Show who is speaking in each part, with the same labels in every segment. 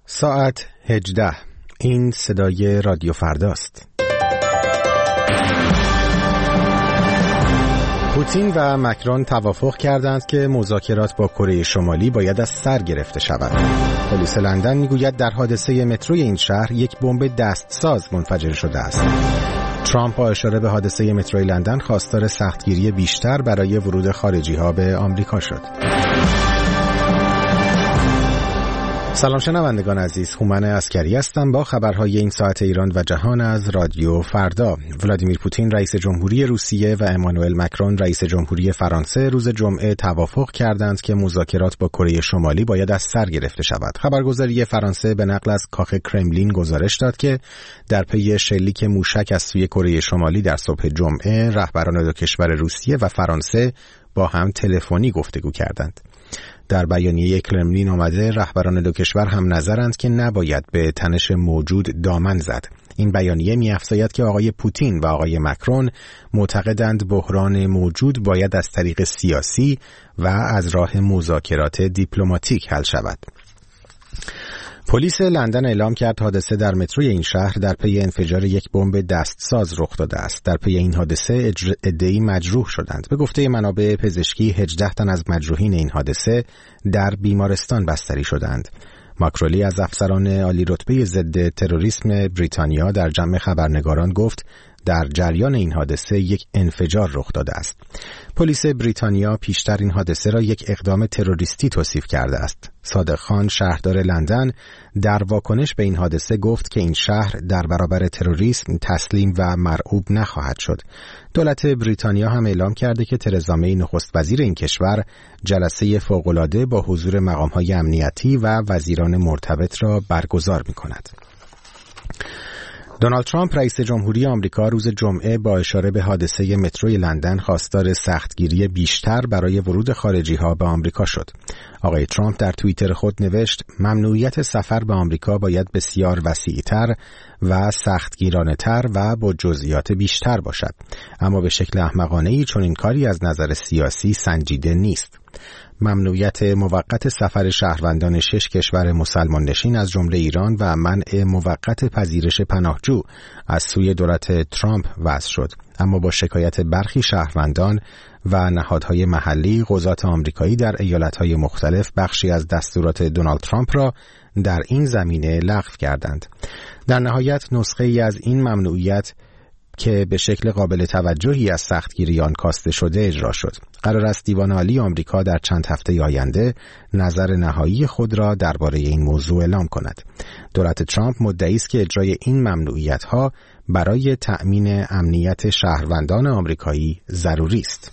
Speaker 1: ساعت 18. این صدای رادیو فرداست. پوتین و مکرون توافق کردند که مذاکرات با کره شمالی باید از سر گرفته شود. پلیس لندن میگوید در حادثه متروی این شهر یک بمب دستساز منفجر شده است. ترامپ با اشاره به حادثه متروی لندن خواستار سختگیری بیشتر برای ورود خارجی‌ها به آمریکا شد. سلام شنوندگان عزیز، هومن عسکری هستم با خبرهای این ساعت ایران و جهان از رادیو فردا. ولادیمیر پوتین رئیس جمهوری روسیه و امانوئل مکرون رئیس جمهوری فرانسه روز جمعه توافق کردند که مذاکرات با کره شمالی باید از سر گرفته شود. خبرگزاری فرانسه به نقل از کاخ کرملین گزارش داد که در پی شلیک موشک از سوی کره شمالی در صبح جمعه رهبران دو کشور روسیه و فرانسه با هم تلفنی گفتگو کردند. در بیانیه کرملین آمده رهبران دو کشور هم نظرند که نباید به تنش موجود دامن زد. این بیانیه می‌افزاید که آقای پوتین و آقای مکرون معتقدند بحران موجود باید از طریق سیاسی و از راه مذاکرات دیپلماتیک حل شود. پلیس لندن اعلام کرد حادثه در متروی این شهر در پی انفجار یک بمب دستساز رخ داده است. در پی این حادثه عده‌ای مجروح شدند. به گفته منابع پزشکی 18 تن از مجروحین این حادثه در بیمارستان بستری شدند. ماکرولی از افسران عالی رتبه ضد تروریسم بریتانیا در جمع خبرنگاران گفت در جریان این حادثه یک انفجار رخ داده است. پلیس بریتانیا پیشتر این حادثه را یک اقدام تروریستی توصیف کرده است. صادق خان شهردار لندن در واکنش به این حادثه گفت که این شهر در برابر تروریسم تسلیم و مرعوب نخواهد شد. دولت بریتانیا هم اعلام کرده که ترزا می نخست وزیر این کشور جلسه فوق‌العاده با حضور مقام‌های امنیتی و وزیران مرتبط را برگزار می‌کند. دونالد ترامپ رئیس جمهوری آمریکا روز جمعه با اشاره به حادثه متروی لندن خواستار سختگیری بیشتر برای ورود خارجی‌ها به آمریکا شد. آقای ترامپ در توییتر خود نوشت ممنوعیت سفر به آمریکا باید بسیار وسیع‌تر و سختگیرانه‌تر و با جزئیات بیشتر باشد، اما به شکل احمقانه‌ای چون این کاری از نظر سیاسی سنجیده نیست. ممنوعیت موقت سفر شهروندان 6 کشور مسلمان نشین از جمله ایران و منع موقت پذیرش پناهجو از سوی دولت ترامپ وضع شد، اما با شکایت برخی شهروندان و نهادهای محلی، قضات آمریکایی در ایالتهای مختلف بخشی از دستورات دونالد ترامپ را در این زمینه لغو کردند. در نهایت نسخه‌ای از این ممنوعیت که به شکل قابل توجهی از سختگیری آن کاسته شده اجرا شد. قرار است دیوان عالی آمریکا در چند هفته آینده نظر نهایی خود را درباره این موضوع اعلام کند. دولت ترامپ مدعی است که اجرای این ممنوعیت‌ها برای تأمین امنیت شهروندان آمریکایی ضروری است.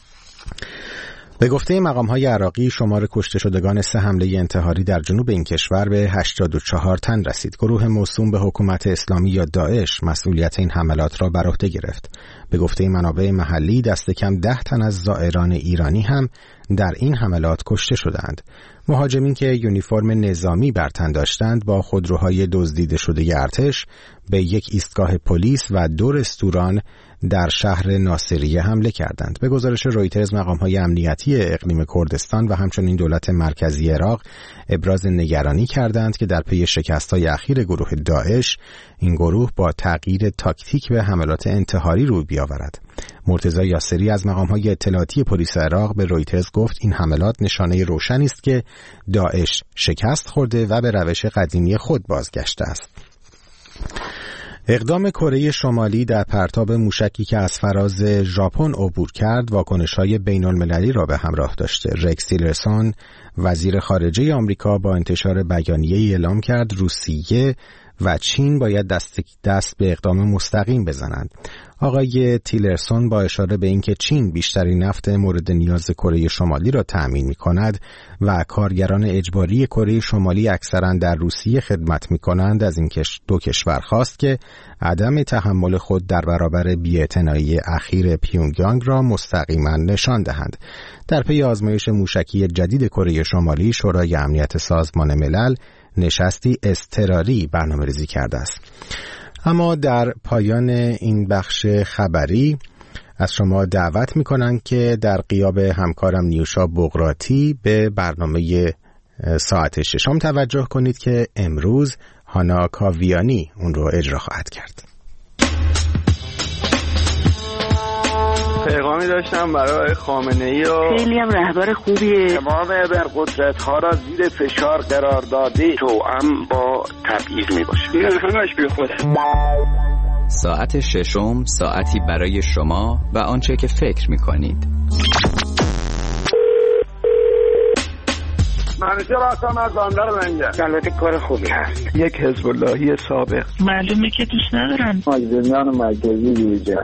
Speaker 1: به گفته مقام‌های عراقی شمار کشته شدگان 3 حمله انتحاری در جنوب این کشور به 84 تن رسید. گروه موسوم به حکومت اسلامی یا داعش مسئولیت این حملات را بر عهده گرفت. به گفته منابع محلی دست کم 10 تن از زائران ایرانی هم در این حملات کشته شدند. مهاجمین که یونیفرم نظامی بر تن داشتند با خودروهای دزدیده شده ارتش به یک ایستگاه پلیس و 2 رستوران در شهر ناصریه حمله کردند. به گزارش رویترز مقام‌های امنیتی اقلیم کردستان و همچنین دولت مرکزی عراق ابراز نگرانی کردند که در پی شکست‌های اخیر گروه داعش این گروه با تغییر تاکتیک به حملات انتحاری روی بیاورد. مرتضی یاسری از مقام‌های اطلاعاتی پلیس عراق به رویترز گفت این حملات نشانه روشنی است که داعش شکست خورده و به روش قدیمی خود بازگشته است. اقدام کره شمالی در پرتاب موشکی که از فراز ژاپن عبور کرد واکنش‌های بین‌المللی را به همراه داشته. رکس تیلرسون وزیر خارجه آمریکا با انتشار بیانیه‌ای اعلام کرد روسیه و چین باید دست به اقدام مستقیم بزنند. آقای تیلرسون با اشاره به اینکه چین بیشترین نفت مورد نیاز کره شمالی را تأمین می‌کند و کارگران اجباری کره شمالی اکثراً در روسیه خدمت می‌کنند از این دو کشور خواست که عدم تحمل خود در برابر بی‌اعتنایی اخیر پیونگیانگ را مستقیما نشان دهند. در پی آزمایش موشکی جدید کره شمالی شورای امنیت سازمان ملل نشستی اضطراری برنامه‌ریزی کرده است. اما در پایان این بخش خبری از شما دعوت می‌کنم که در غیاب همکارم نیوشا بغراتی به برنامه ساعت 6 توجه کنید که امروز هانا کاویانی اون رو اجرا خواهد کرد.
Speaker 2: پیغامی داشتم برای خامنه‌ای و
Speaker 3: خیلی هم رهبر خوبیه.
Speaker 4: تمام ابرقدرت‌ها را زیر فشار قرار داده، توأم با تبعیض میباشه.
Speaker 2: این همش بیخوده.
Speaker 5: ساعت 6 ساعتی برای شما و آنچه که فکر میکنید.
Speaker 4: منوچهر هستم از بندر لنگر. البته کار خوبی هست.
Speaker 2: یک حزب اللهی سابق.
Speaker 3: معلومه که دوست ندارن.
Speaker 4: مجرمیان مرکزی ویژه.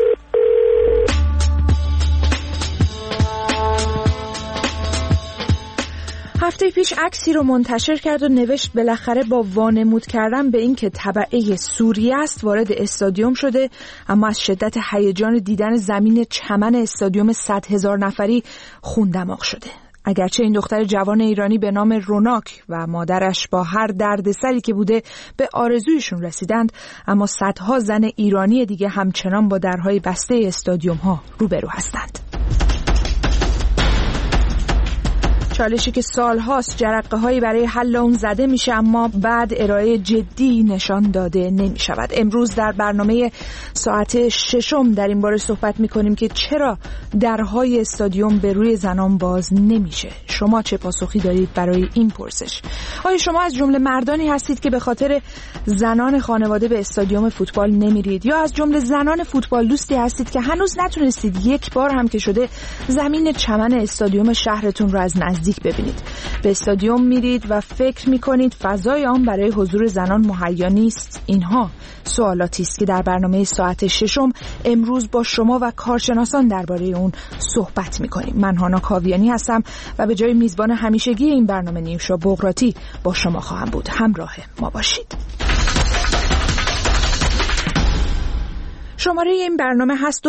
Speaker 6: هفته پیش عکسی رو منتشر کرد و نوشت بالاخره با وانمود کردن به این که تبعه سوریه است وارد استادیوم شده، اما از شدت هیجان دیدن زمین چمن استادیوم 100,000 نفری خون دماغ شده. اگرچه این دختر جوان ایرانی به نام روناک و مادرش با هر دردسری که بوده به آرزویشون رسیدند، اما صدها زن ایرانی دیگه همچنان با درهای بسته استادیوم ها روبرو هستند. چالشی که سالهاست جرقه هایی برای حل اون زده میشه، اما بعد ارائه جدی نشان داده نمیشود. امروز در برنامه ساعت 6 در این باره صحبت میکنیم که چرا درهای استادیوم به روی زنان باز نمیشه. شما چه پاسخی دارید برای این پرسش؟ آیا شما از جمله مردانی هستید که به خاطر زنان خانواده به استادیوم فوتبال نمیرید، یا از جمله زنان فوتبال دوستی هستید که هنوز نتونستید یک بار هم که شده زمین چمن استادیوم شهرتون رو از نزدیک ببینید؟ به استادیوم میرید و فکر میکنید فضای آن برای حضور زنان مهیا نیست؟ اینها سوالاتی است که در برنامه ساعت 6 امروز با شما و کارشناسان درباره اون صحبت میکنیم. من هانا کاویانی هستم و به جای میزبان همیشگی این برنامه نیوشا بغراتی با شما خواهم بود. همراه ما باشید. شماره این برنامه هست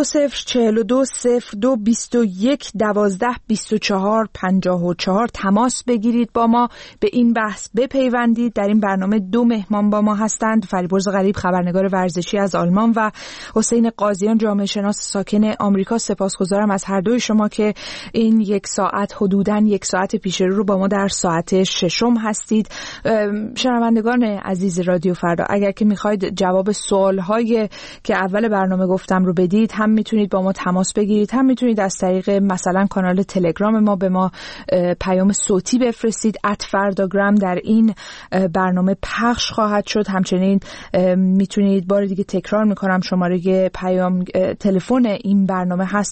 Speaker 6: 20420221122454. تماس بگیرید با ما، به این بحث بپیوندید. در این برنامه 2 مهمان با ما هستند: فریبرز غریب خبرنگار ورزشی از آلمان و حسین قاضیان جامعه شناس ساکن آمریکا. سپاسگزارم از هر دوی شما که این یک ساعت حدوداً یک ساعت پیش رو با ما در ساعت 6 هستید. شنوندگان عزیز رادیو فردا، اگر که میخواید جواب سوال‌های که اول برنامه گفتم رو بدید، هم میتونید با ما تماس بگیرید، هم میتونید از طریق مثلا کانال تلگرام ما به ما پیام صوتی بفرستید. @فرداگرام در این برنامه پخش خواهد شد. همچنین میتونید، بار دیگه تکرار میکنم، شماره پیام تلفن این برنامه هست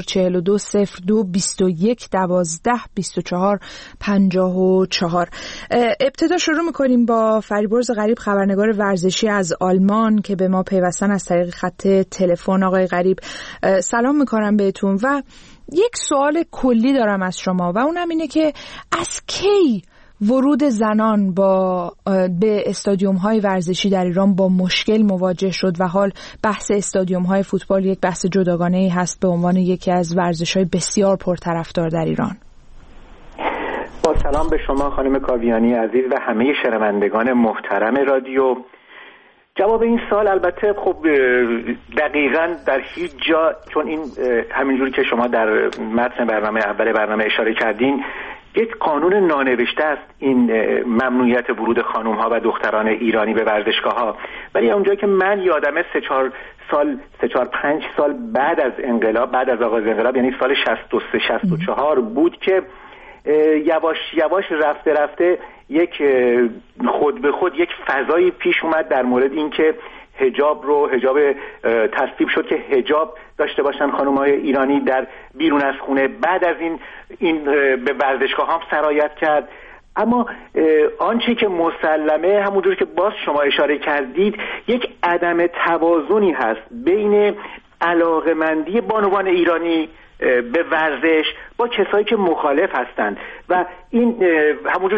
Speaker 6: 20420221122454. ابتدا شروع میکنیم با فریبرز غریب خبرنگار ورزشی از آلمان که به ما پیوستن از طریق خط تلفن. آقای غریب سلام میکنم بهتون و یک سوال کلی دارم از شما و اونم اینه که از کی ورود زنان به استادیوم های ورزشی در ایران با مشکل مواجه شد و حال بحث استادیوم های فوتبال یک بحث جداگانه‌ای هست به عنوان یکی از ورزش های بسیار پرطرفدار در ایران؟
Speaker 7: با سلام به شما خانم کاویانی عزیز و همه شنوندگان محترم رادیو. جواب این سال البته خب دقیقاً در هیچ جا، چون این همینجوری که شما در متن اول برنامه اشاره کردین، یک قانون نانوشته است این ممنوعیت ورود خانم‌ها و دختران ایرانی به ورزشگاه‌ها. ولی اونجایی که من یادمه 3-4-5 سال بعد از انقلاب، بعد از آغاز انقلاب، یعنی سال 63-64 بود که یواش یواش رفته یک خود به خود یک فضایی پیش اومد در مورد اینکه حجاب تصویب شد که حجاب داشته باشن خانم‌های ایرانی در بیرون از خونه. بعد از این به ورزشگاه هم سرایت کرد. اما آنچه که مسلمه، همونجور که باز شما اشاره کردید، یک عدم توازنی هست بین علاقه‌مندی بانوان ایرانی به ورزش با کسایی که مخالف هستند و این همونجور که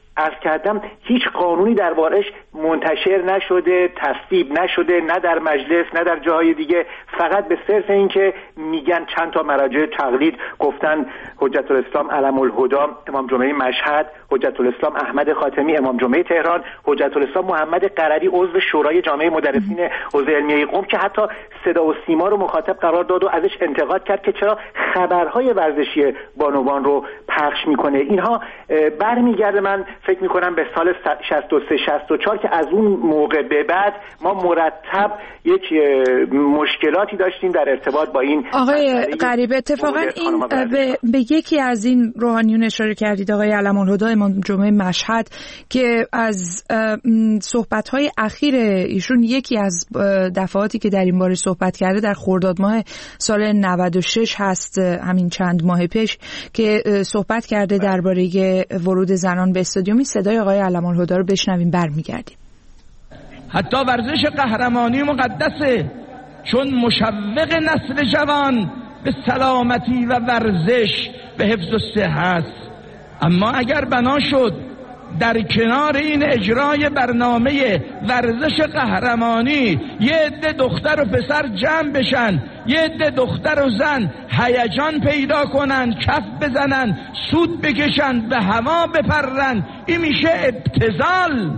Speaker 7: عرض کردم هیچ قانونی دربارش منتشر نشده، تصویب نشده، نه در مجلس نه در جاهای دیگه. فقط به صرف اینکه میگن چند تا مراجع تقلید گفتن حجت الاسلام علم الهدی امام جمعه مشهد، حجت الاسلام احمد خاتمی امام جمعه تهران، حجت الاسلام محمد قرری عضو شورای جامعه مدرسین حوزه علمیه قم که حتی صدا و سیما رو مخاطب قرار داد و ازش انتقاد کرد که چرا خبرهای ورزشی بانوان رو پخش میکنه. اینها برمیگرده من فکر میکنم به سال 63-64 که از اون موقع به بعد ما مرتب یک مشکلاتی داشتیم در ارتباط با این.
Speaker 6: آقای قریب اتفاقا این به یکی از این روحانیون اشاره کردید، آقای علم الهدی امام جمعه مشهد، که از صحبت‌های اخیر ایشون یکی از دفعاتی که در این باره صحبت کرده در خرداد ماه سال 96 هست، همین چند ماه پیش، که صحبت کرده درباره ورود زنان به استادیوم. صدای آقای علم الهدی رو بشنویم برمیگردیم.
Speaker 8: حتی ورزش قهرمانی مقدسه، چون مشوق نسل جوان به سلامتی و ورزش به حفظ الصحت. اما اگر بنا شد در کنار این اجرای برنامه ورزش قهرمانی یه عده دختر و پسر جمع بشن، یه عده دختر و زن هیجان پیدا کنن، کف بزنن، سود بکشن، به هوا بپرن، این میشه ابتذال.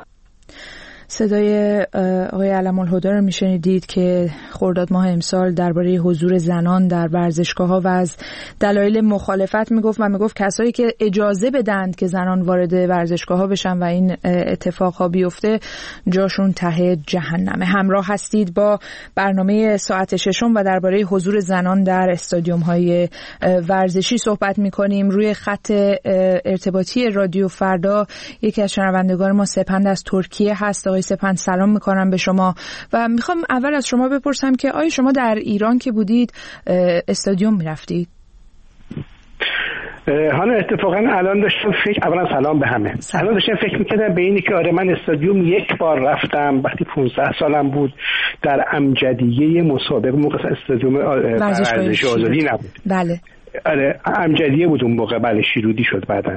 Speaker 6: صدای آقای علم الهدی رو میشنیدید که خرداد ماه امسال درباره حضور زنان در ورزشگاه‌ها و از دلایل مخالفت میگفت و میگفت کسایی که اجازه بدند که زنان وارد ورزشگاه‌ها بشن و این اتفاقها بیفته جاشون ته جهنمه. همراه هستید با برنامه ساعت ششم و درباره حضور زنان در استادیوم‌های ورزشی صحبت می‌کنیم. روی خط ارتباطی رادیو فردا یکی از شنوندگان ما سپند از ترکیه هست. آقای سپند سلام میکنم به شما و میخوام اول از شما بپرسم که آیا شما در ایران که بودید استادیوم میرفتید؟
Speaker 9: حالا اتفاقا الان داشتم اولا سلام به همه. الان داشتم فکر میکردم به اینی که آره من استادیوم یک بار رفتم وقتی 15 سالم بود در امجدیه مسابقه، موقع استادیوم ورزش آزادی نبود.
Speaker 6: بله.
Speaker 9: آره امجدیه بود اون موقع، بله شیرودی شد بعدن.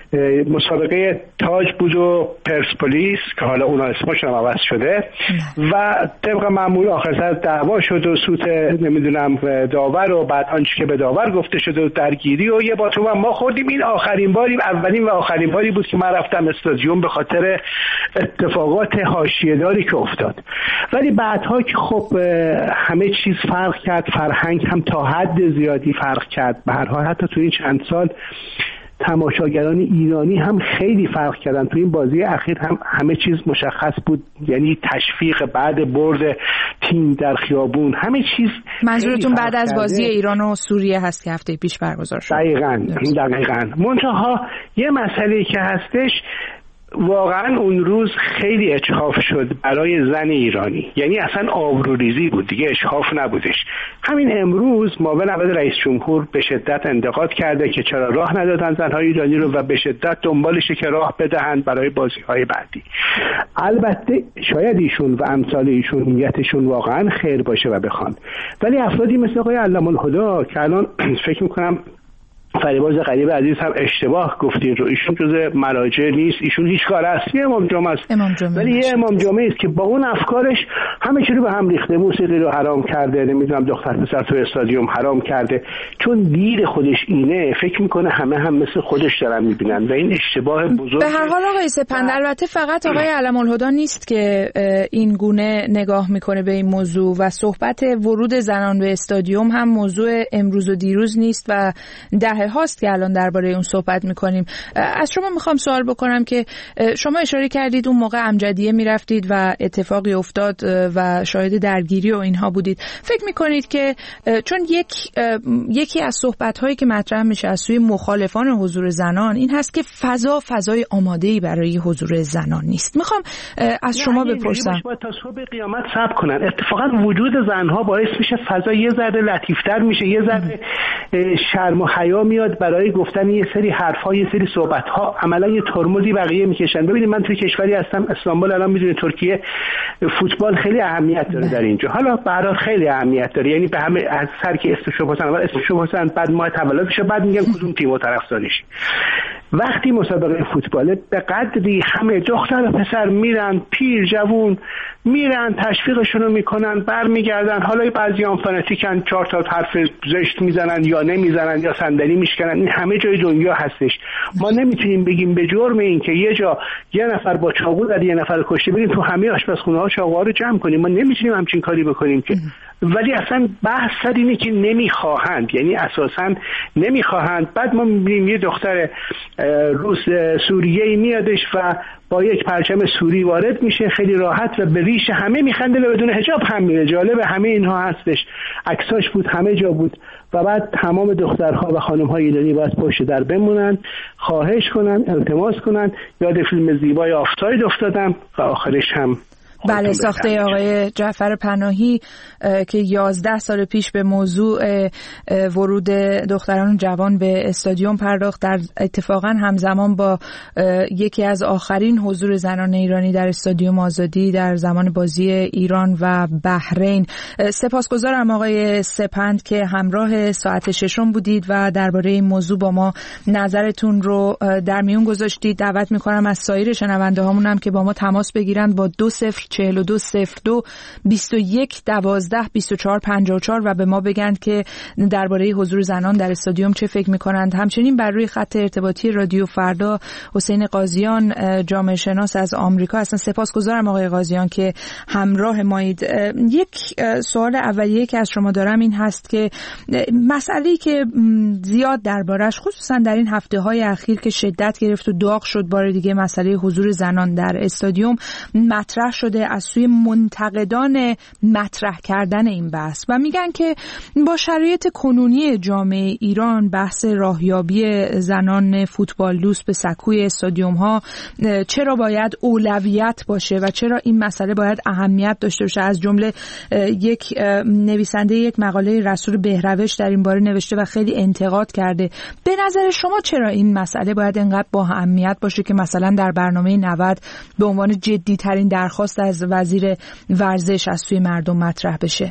Speaker 9: مسابقه تاج بود و پرسپولیس که حالا اونا اسمشون عوض شده و طبق معمول آخر سر دعوا شد و سوت نمیدونم داور و بعد آنچه که به داور گفته شده و درگیری و یه باتوم ما خوردیم. این اولین و آخرین باری بود که من رفتم استادیوم به خاطر اتفاقات حاشیه‌داری که افتاد. ولی بعدها که خب همه چیز فرق کرد، فرهنگ هم تا حد زیادی فرق کرد. به هر حال حتی تو این چند سال تماشاگران ایرانی هم خیلی فرق کردن. تو این بازی اخیر هم همه چیز مشخص بود، یعنی تشویق بعد برد تیم در خیابون، همه چیز.
Speaker 6: منظورتون بعد از بازی ایران و سوریه هست که هفته پیش برگزار شد؟
Speaker 9: دقیقاً. منتها یه مسئله که هستش، واقعا اون روز خیلی اجحاف شد برای زن ایرانی، یعنی اصلا آبروریزی بود دیگه، اجحاف نبودش. همین امروز معاون اول رئیس جمهور به شدت انتقاد کرده که چرا راه ندادن زنهای ایرانی رو و به شدت دنبالشه که راه بدهند برای بازی‌های بعدی. البته شاید ایشون و امثال ایشون نیتشون واقعا خیر باشه و بخوان، ولی افرادی مثل آقای علم الهدی که الان فکر می‌کنم فریبرز قریب عزیز هم اشتباه گفتین رو، ایشون جز مراجع نیست، ایشون هیچ کار است، یه امام جمعه است، ولی یه امام جمعه است که با اون افکارش همه چی رو به هم ریخته، موسیقی رو حرام کرده، نمیدونم دختر پسر تو استادیوم حرام کرده، چون دید خودش اینه فکر میکنه همه هم مثل خودش دارن میبینن و این اشتباه بزرگ.
Speaker 6: به هر حال آقای سپند البته فقط آقای علم الهدی نیست که این گونه نگاه میکنه به این موضوع و صحبت ورود زنان به استادیوم هم موضوع امروز و دیروز نیست و هاست که الان درباره اون صحبت میکنیم. از شما میخوام سوال بکنم که شما اشاره کردید اون موقع امجدیه میرفتید و اتفاقی افتاد و شاهد درگیری و اینها بودید. فکر میکنید که چون یکی از صحبت‌هایی که مطرح میشه از سوی مخالفان حضور زنان این هست که فضای آماده‌ای برای حضور زنان نیست. میخوام از شما بپرسم
Speaker 9: باید تا صبح قیامت صبر کنن. اتفاقا وجود زنها باعث میشه فضا یه ذره لطیف‌تر میشه، یه ذره شرم و حیا میاد برای گفتن یه سری حرفا، یه سری صحبت‌ها، عملا یه ترمزی بقیه میکشن. ببینید من توی کشوری هستم استانبول، الان میدونید ترکیه فوتبال خیلی اهمیت داره در اینجا، حالا برای خیلی اهمیت داره، یعنی به همه از سر که اسمشو بزنن، اول اسمشو بزنن، بعد ماه تولدش، بعد میگن کدوم تیمو طرفدارش. وقتی مسابقه فوتباله به قدری همه دختر و پسر میرن، پیر جوون میرن، تشویقشون رو میکنن، برمیگردن. حالا بعضیام فاناتیکن، 4 تا حرف زشت میزنن یا نمیزنن یا صندلی میشکنن. این همه جای دنیا هستش. ما نمیتونیم بگیم به جرم این که یه جا یه نفر با چاقو زد یه نفر کشته بریم تو همه آشپزخونه ها چاقوها رو جمع کنیم. ما نمیتونیم همچین کاری بکنیم که. ولی اصلا بحث سر اینه که نمیخواهند، یعنی اساسا نمیخواهند. بعد ما میبینیم یه دختر روس سوریه‌ای میادش و با یک پرچم سوری وارد میشه، خیلی راحت و به ریش همه میخنده و بدون حجاب هم میره. جالب همه اینها هستش، عکساش بود، همه جا بود. و بعد تمام دخترها و خانم‌های ایرانی باید پشت در بمونن، خواهش کنن، التماس کنن. یاد فیلم زیبای آفتاید افتادم و آخرش هم
Speaker 6: بله، ساخته آقای جعفر پناهی که 11 سال پیش به موضوع ورود دختران جوان به استادیوم پرداخت، در اتفاقا همزمان با یکی از آخرین حضور زنان ایرانی در استادیوم آزادی در زمان بازی ایران و بحرین. سپاسگزارم آقای سپند که همراه ساعت ششم بودید و درباره این موضوع با ما نظرتون رو در میون گذاشتید. دعوت میکنم از سایر شنونده هامون هم که با ما تماس بگیرن با 20420221122454 و به ما بگن که درباره حضور زنان در استادیوم چه فکر میکنند. همچنین بر روی خط ارتباطی رادیو فردا حسین قاضیان جامعه شناس از آمریکا هستن. سپاسگزارم آقای قاضیان که همراه مایید. یک سوال اولیه که از شما دارم این هست که مسئله‌ای که زیاد دربارش خصوصا در این هفته‌های اخیر که شدت گرفت و داغ شد بار دیگه، مسئله حضور زنان در استادیوم مطرح شده از سوی منتقدان مطرح کردن این بحث و میگن که با شرایط کنونی جامعه ایران بحث راهیابی زنان فوتبال دوست به سکوی استادیوم ها چرا باید اولویت باشه و چرا این مسئله باید اهمیت داشته باشه. از جمله یک نویسنده یک مقاله رسول بهروش در این باره نوشته و خیلی انتقاد کرده. به نظر شما چرا این مسئله باید انقدر با اهمیت باشه که مثلا در برنامه 90 به عنوان جدی ترین درخواست از وزیر ورزش از سوی مردم مطرح بشه؟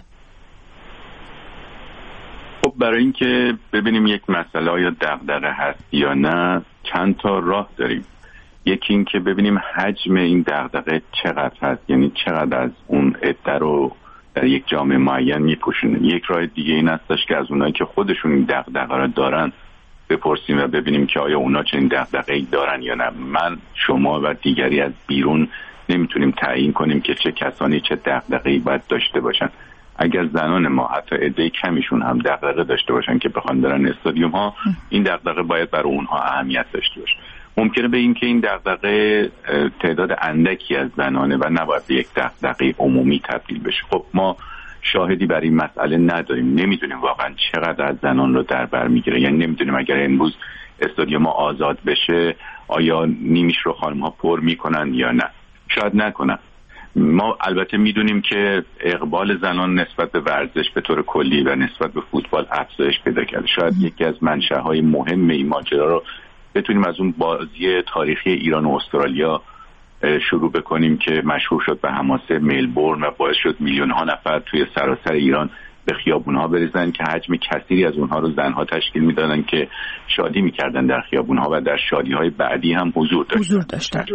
Speaker 10: خب برای اینکه ببینیم یک مسئله آیا دغدغه هست یا نه چند تا راه داریم. یکی این که ببینیم حجم این دغدغه چقدر هست، یعنی چقدر از اون عده رو در یک جامعه معین میپوشونه. یک راه دیگه این هستش که از اونایی که خودشون این دغدغه رو دارن بپرسیم و ببینیم که آیا اونا چنین دغدغه‌ای دارن یا نه. من، شما و دیگری از بیرون نمیتونیم تعیین کنیم که چه کسانی چه دغدغه‌ای باید داشته باشن. اگر زنان ما حتی عده کمیشون هم دغدغه داشته باشن که بخوان برن استادیوم ها، این دغدغه باید برای اونها اهمیت داشته باشه. ممکنه به این که این دغدغه تعداد اندکی از زنانه و نباید به یک دغدغه عمومی تبدیل بشه. خب ما شاهدی برای این مسئله نداریم، نمیدونیم واقعا چقدر از زنان رو در بر میگیره. یعنی نمیدونیم اگر امروز استادیوم آزاد بشه آیا نیمیش رو خانم‌ها پر میکنن یا نه، شاید نکنن. ما البته میدونیم که اقبال زنان نسبت به ورزش به طور کلی و نسبت به فوتبال افزایش پیدا کرده. شاید یکی از منشأهای مهم این ماجرا رو بتونیم از اون بازی تاریخی ایران و استرالیا شروع بکنیم که مشهور شد به حماسه ملبورن و باعث شد میلیون‌ها نفر توی سراسر ایران به خیابون‌ها بریزن که حجم کثیری از اونها رو زنها تشکیل میدادن که شادی میکردن در خیابون‌ها و در شادی‌های بعدی هم حضور داشتن.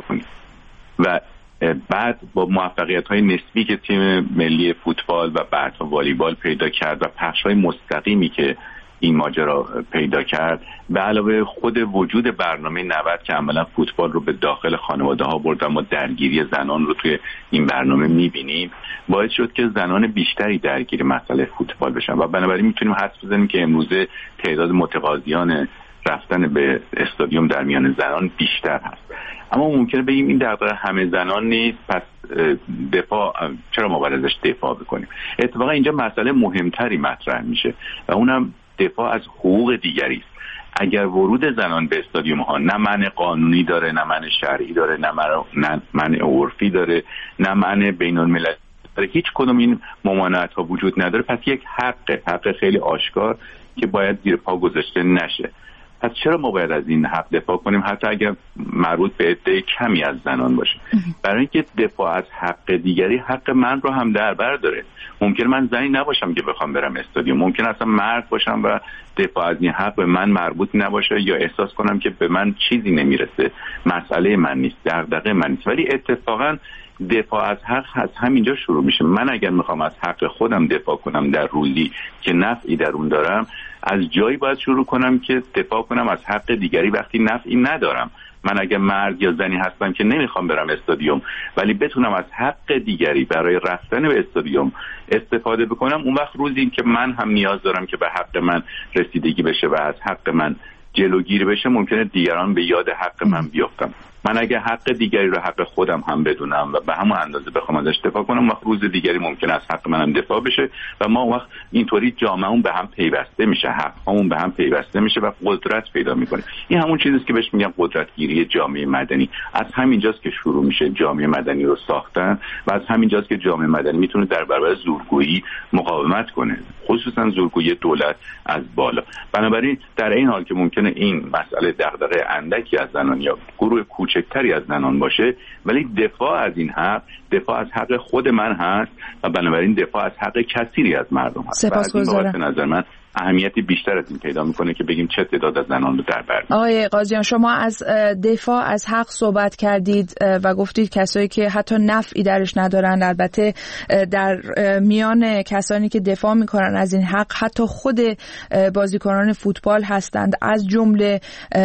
Speaker 10: و بعد با موفقیت‌های نسبی که تیم ملی فوتبال و بعدها والیبال پیدا کرد و پخش‌های مستقیمی که این ماجرا پیدا کرد، به علاوه خود وجود برنامه 90 که عملا فوتبال رو به داخل خانواده‌ها برد، ما درگیری زنان رو توی این برنامه می‌بینیم، باعث شد که زنان بیشتری درگیر مسئله فوتبال بشن و بنابراین می‌تونیم حدس بزنیم که امروزه تعداد متقاضیان رفتن به استادیوم در میان زنان بیشتر هست. اما ممکنه بگیم این دغدغه همه زنان نیست، پس چرا ما باید ازش دفاع بکنیم؟ اتفاقا اینجا مسئله مهمتری مطرح میشه و اونم دفاع از حقوق دیگری است. اگر ورود زنان به استادیوم ها نه معنی قانونی داره، نه معنی شرعی داره، نه معنی عرفی داره، نه معنی بین المللی داره، هیچ کدوم این ممانعت ها وجود نداره، پس یک حق خیلی آشکار که باید زیر پا گذاشته نشه. پس چرا ما باید از این حق دفاع کنیم حتی اگر مربوط به عده کمی از زنان باشه؟ برای اینکه دفاع از حق دیگری حق من رو هم در بر داره. ممکن من زنی نباشم که بخوام برم استادیوم، ممکن اصلا مرد باشم و دفاع از این حق به من مربوط نباشه یا احساس کنم که به من چیزی نمیرسه، مسئله من نیست، دغدغه من نیست. ولی اتفاقا دفاع از حق از همینجا شروع میشه. من اگر میخوام از حق خودم دفاع کنم در روزی که نفعی در اون دارم، از جایی باید شروع کنم که دفاع کنم از حق دیگری وقتی نفعی ندارم. من اگر مرد یا زنی هستم که نمیخوام برم استادیوم ولی بتونم از حق دیگری برای رفتن به استادیوم استفاده بکنم، اون وقت روزی که من هم نیاز دارم که به حق من رسیدگی بشه و از حق من جلوگیری بشه، ممکنه دیگران به یاد حق من بیافتم. من اگه حق دیگری رو حق خودم هم بدونم و به همون اندازه بخوام ازش دفاع کنم، وقت روز دیگری ممکنه از حق منم دفاع بشه و ما وقت اینطوری جامعهمون به هم پیوسته میشه، حقمون به هم پیوسته میشه و قدرت پیدا میکنه. این همون چیزیه که بهش میگن قدرتگیری جامعه مدنی. از همینجاست که شروع میشه جامعه مدنی رو ساختن و از همینجاست که جامعه مدنی میتونه در برابر زورگویی مقاومت کنه، خصوصا زورگویی دولت از بالا. بنابراین در این حال که ممکنه این مسئله دغدغه اندکی از زنان یا گروه کوچکتری از زنان باشه، ولی دفاع از این حق دفاع از حق خود من هست و بنابراین دفاع از حق کثیری از مردم هست.
Speaker 6: سپاسگزارم.
Speaker 10: به نظر من اهمیتی بیشتر از این پیدا میکنه که بگیم چه تعداد از زنان رو در بر می‌گیره.
Speaker 6: آقای قاضیان، شما از دفاع از حق صحبت کردید و گفتید کسایی که حتی نفعی درش ندارن. البته در میان کسانی که دفاع میکنن از این حق حتی خود بازیکنان فوتبال هستند، از جمله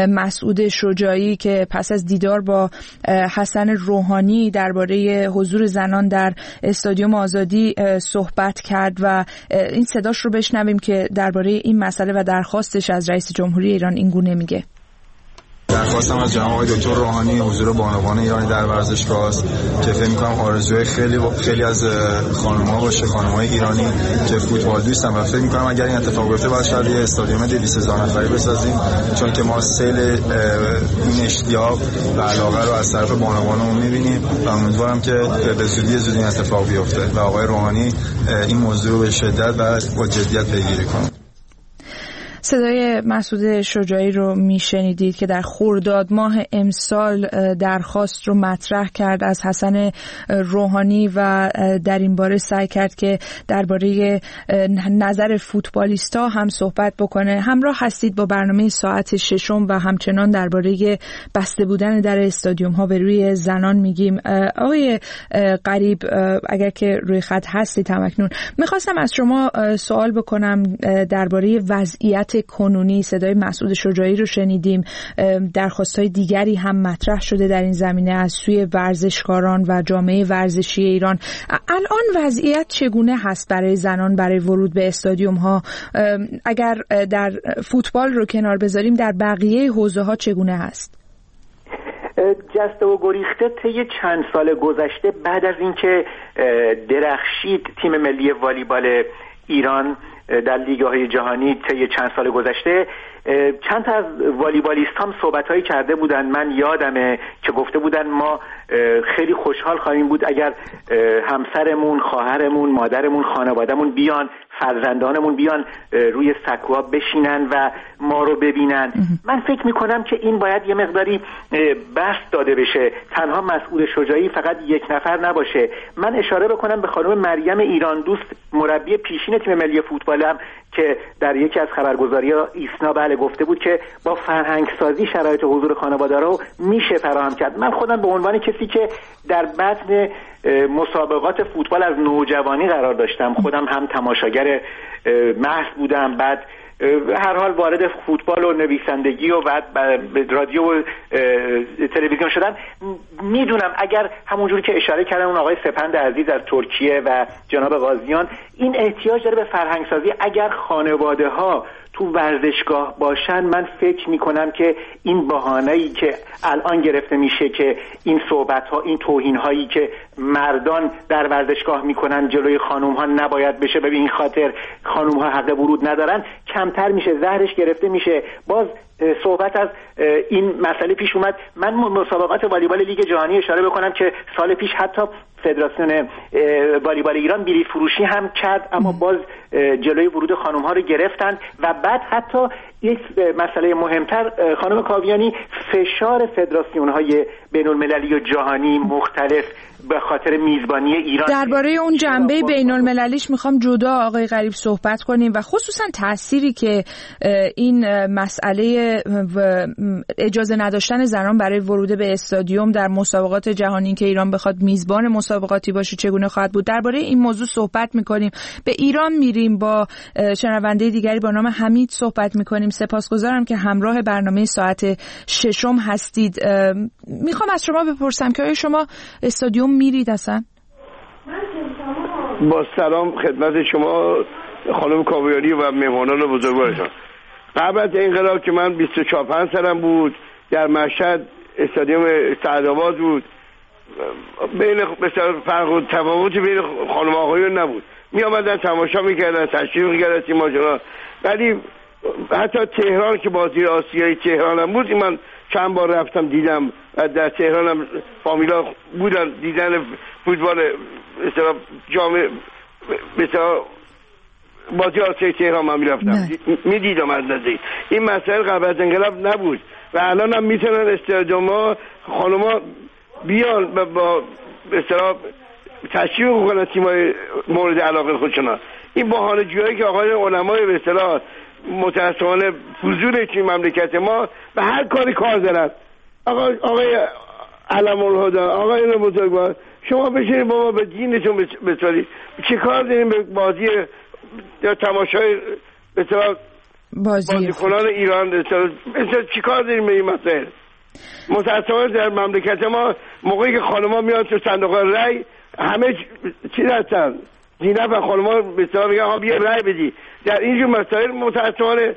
Speaker 6: مسعود شجاعی که پس از دیدار با حسن روحانی درباره حضور زنان در استادیوم آزادی صحبت کرد و این صداش رو بشنویم که درباره این مسئله و درخواستش از رئیس جمهوری ایران این گونه میگه.
Speaker 11: درخواستم از جناب آقای دکتر روحانی حضور بانوان ایرانی در ورزشگاه است که فکر می‌کنم آرزوی خیلی از خانم‌ها باشه، خانم‌های ایرانی که فوتبال دوستن و فکر می‌کنم اگر این اتفاق بیفته باید شاید یه استادیوم 200,000 نفری بسازیم، چون که ما سیل این اشتیاق و علاقه رو از طرف بانوانمون می‌بینیم و امیدوارم که به زودی این اتفاق بیفته و آقای روحانی این موضوع رو به شدت و با جدیت پیگیری کنه.
Speaker 6: صدای مسعود شجاعی رو میشنیدید که در خرداد ماه امسال درخواست رو مطرح کرد از حسن روحانی و در این باره سعی کرد که درباره نظر فوتبالیستا هم صحبت بکنه. همراه هستید با برنامه ساعت ششم و همچنان درباره بسته بودن در استادیوم ها به روی زنان میگیم. آقای قریب، اگر که روی خط هستید همکنون، میخواستم از شما سوال بکنم درباره وضعیت کنونی. صدای مسعود شجاعی رو شنیدیم، درخواست‌های دیگری هم مطرح شده در این زمینه از سوی ورزشکاران و جامعه ورزشی ایران. الان وضعیت چگونه هست برای زنان برای ورود به استادیوم ها؟ اگر در فوتبال رو کنار بذاریم، در بقیه حوزه ها چگونه هست؟
Speaker 7: جسته و گریخته طی چند سال گذشته بعد از اینکه درخشید تیم ملی والیبال ایران در لیگ‌های جهانی طی چند سال گذشته، چند تا از والیبالیست هم صحبت‌هایی کرده بودن. من یادمه که گفته بودن ما خیلی خوشحال خواهیم بود اگر همسرمون، خواهرمون، مادرمون، خانوادهمون بیان، فرزندانمون بیان روی سکوها بشینن و ما رو ببینن. من فکر میکنم که این باید یه مقداری بسط داده بشه، تنها مسعود شجاعی فقط یک نفر نباشه. من اشاره بکنم به خانم مریم ایران دوست، مربی پیشین تیم ملی فوتبالم، که در یکی از خبرگزاری‌ها ایسنا گفته بود که با فرهنگ سازی شرایط حضور خانواده رو میشه فراهم کرد. من خودم به عنوان کسی که در بطن مسابقات فوتبال از نوجوانی قرار داشتم، خودم هم تماشاگر محض بودم، بعد هر حال وارد فوتبال و نویسندگی و بعد رادیو و تلویزیون شدن، میدونم اگر همونجوری که اشاره کردن اون آقای سپند عزیز از ترکیه و جناب قاضیان، این احتیاج داره به فرهنگ سازی. اگر خانواده ها تو ورزشگاه باشن، من فکر میکنم که این بهانه‌ای که الان گرفته میشه که این صحبت‌ها، این توهین‌هایی که مردان در ورزشگاه میکنن جلوی خانوم‌ها نباید بشه، به این خاطر خانوم‌ها حق ورود ندارن، کمتر میشه، زهرش گرفته میشه. باز صحبت از این مسئله پیش اومد. من مسابقات والیبال لیگ جهانی اشاره بکنم که سال پیش حتی فدراسیون والیبال ایران بلیط فروشی هم کرد، اما باز جلوی ورود خانم ها رو گرفتن و بعد حتی یک مسئله مهمتر خانم کاویانی، فشار فدراسیون‌های بین‌المللی و جهانی مختلف به خاطر میزبانی ایران.
Speaker 6: درباره اون جنبه بین‌المللیش میخوام جدا آقای غریب صحبت کنیم و خصوصا تأثیری که این مسئله اجازه نداشتن زنان برای ورود به استادیوم در مسابقات جهانی که ایران بخواد میزبان مسابقاتی باشه چگونه خواهد بود. درباره این موضوع صحبت میکنیم. به ایران میریم، با شنونده دیگری با نام حمید صحبت میکنیم. سپاسگزارم که همراه برنامه ساعت 6 هستید. میخوام از شما بپرسم که آیا شما استادیوم میرید اصلا؟
Speaker 12: با سلام خدمت شما خانم کاویانی و مهمانان بزرگوارشان. قبل از انقلاب که من 24 سالم بود، در مشهد استادیوم سعدآباد بود، بین مثلا فرق و تفاوتی بین خانم آقایون نبود. می آمدن تماشا میکردن، تشریف میکردن تیم ماجرا. ولی حتی تهران که بازی آسیایی تهران هم بود، من چند بار رفتم دیدم و در تهران هم فامیلا بودن دیدن فوتبال مثلا جام مثلا بازی آسیایی تهران من میرفتم میدیدم از نزدیک. این مسئله قبل از انقلاب نبود و الان هم میتونن استادیوم ها خانوما بیان با مثلا تشریف کنن تیمای مورد علاقه خودشون. این بهانه جویی که آقای علمای به اصطلاح متأسفانه فضول توی مملکت ما به هر کاری کار دارن. آقای علم الهدی، آقای بزرگوار، شما بشینید بابا به دینتون بسپارید. چه کار داریم به بازی یا تماشای مثلا بازیکنان ایران؟ چه کار داریم به این مسائل؟ متأسفانه در مملکت ما موقعی که خانم‌ها میان تو صندوق رای همه چی هستن، زینب و خانم‌ها به اصطلاح میگن ها بیا رای بدی. در اینجور مسائل متأسفانه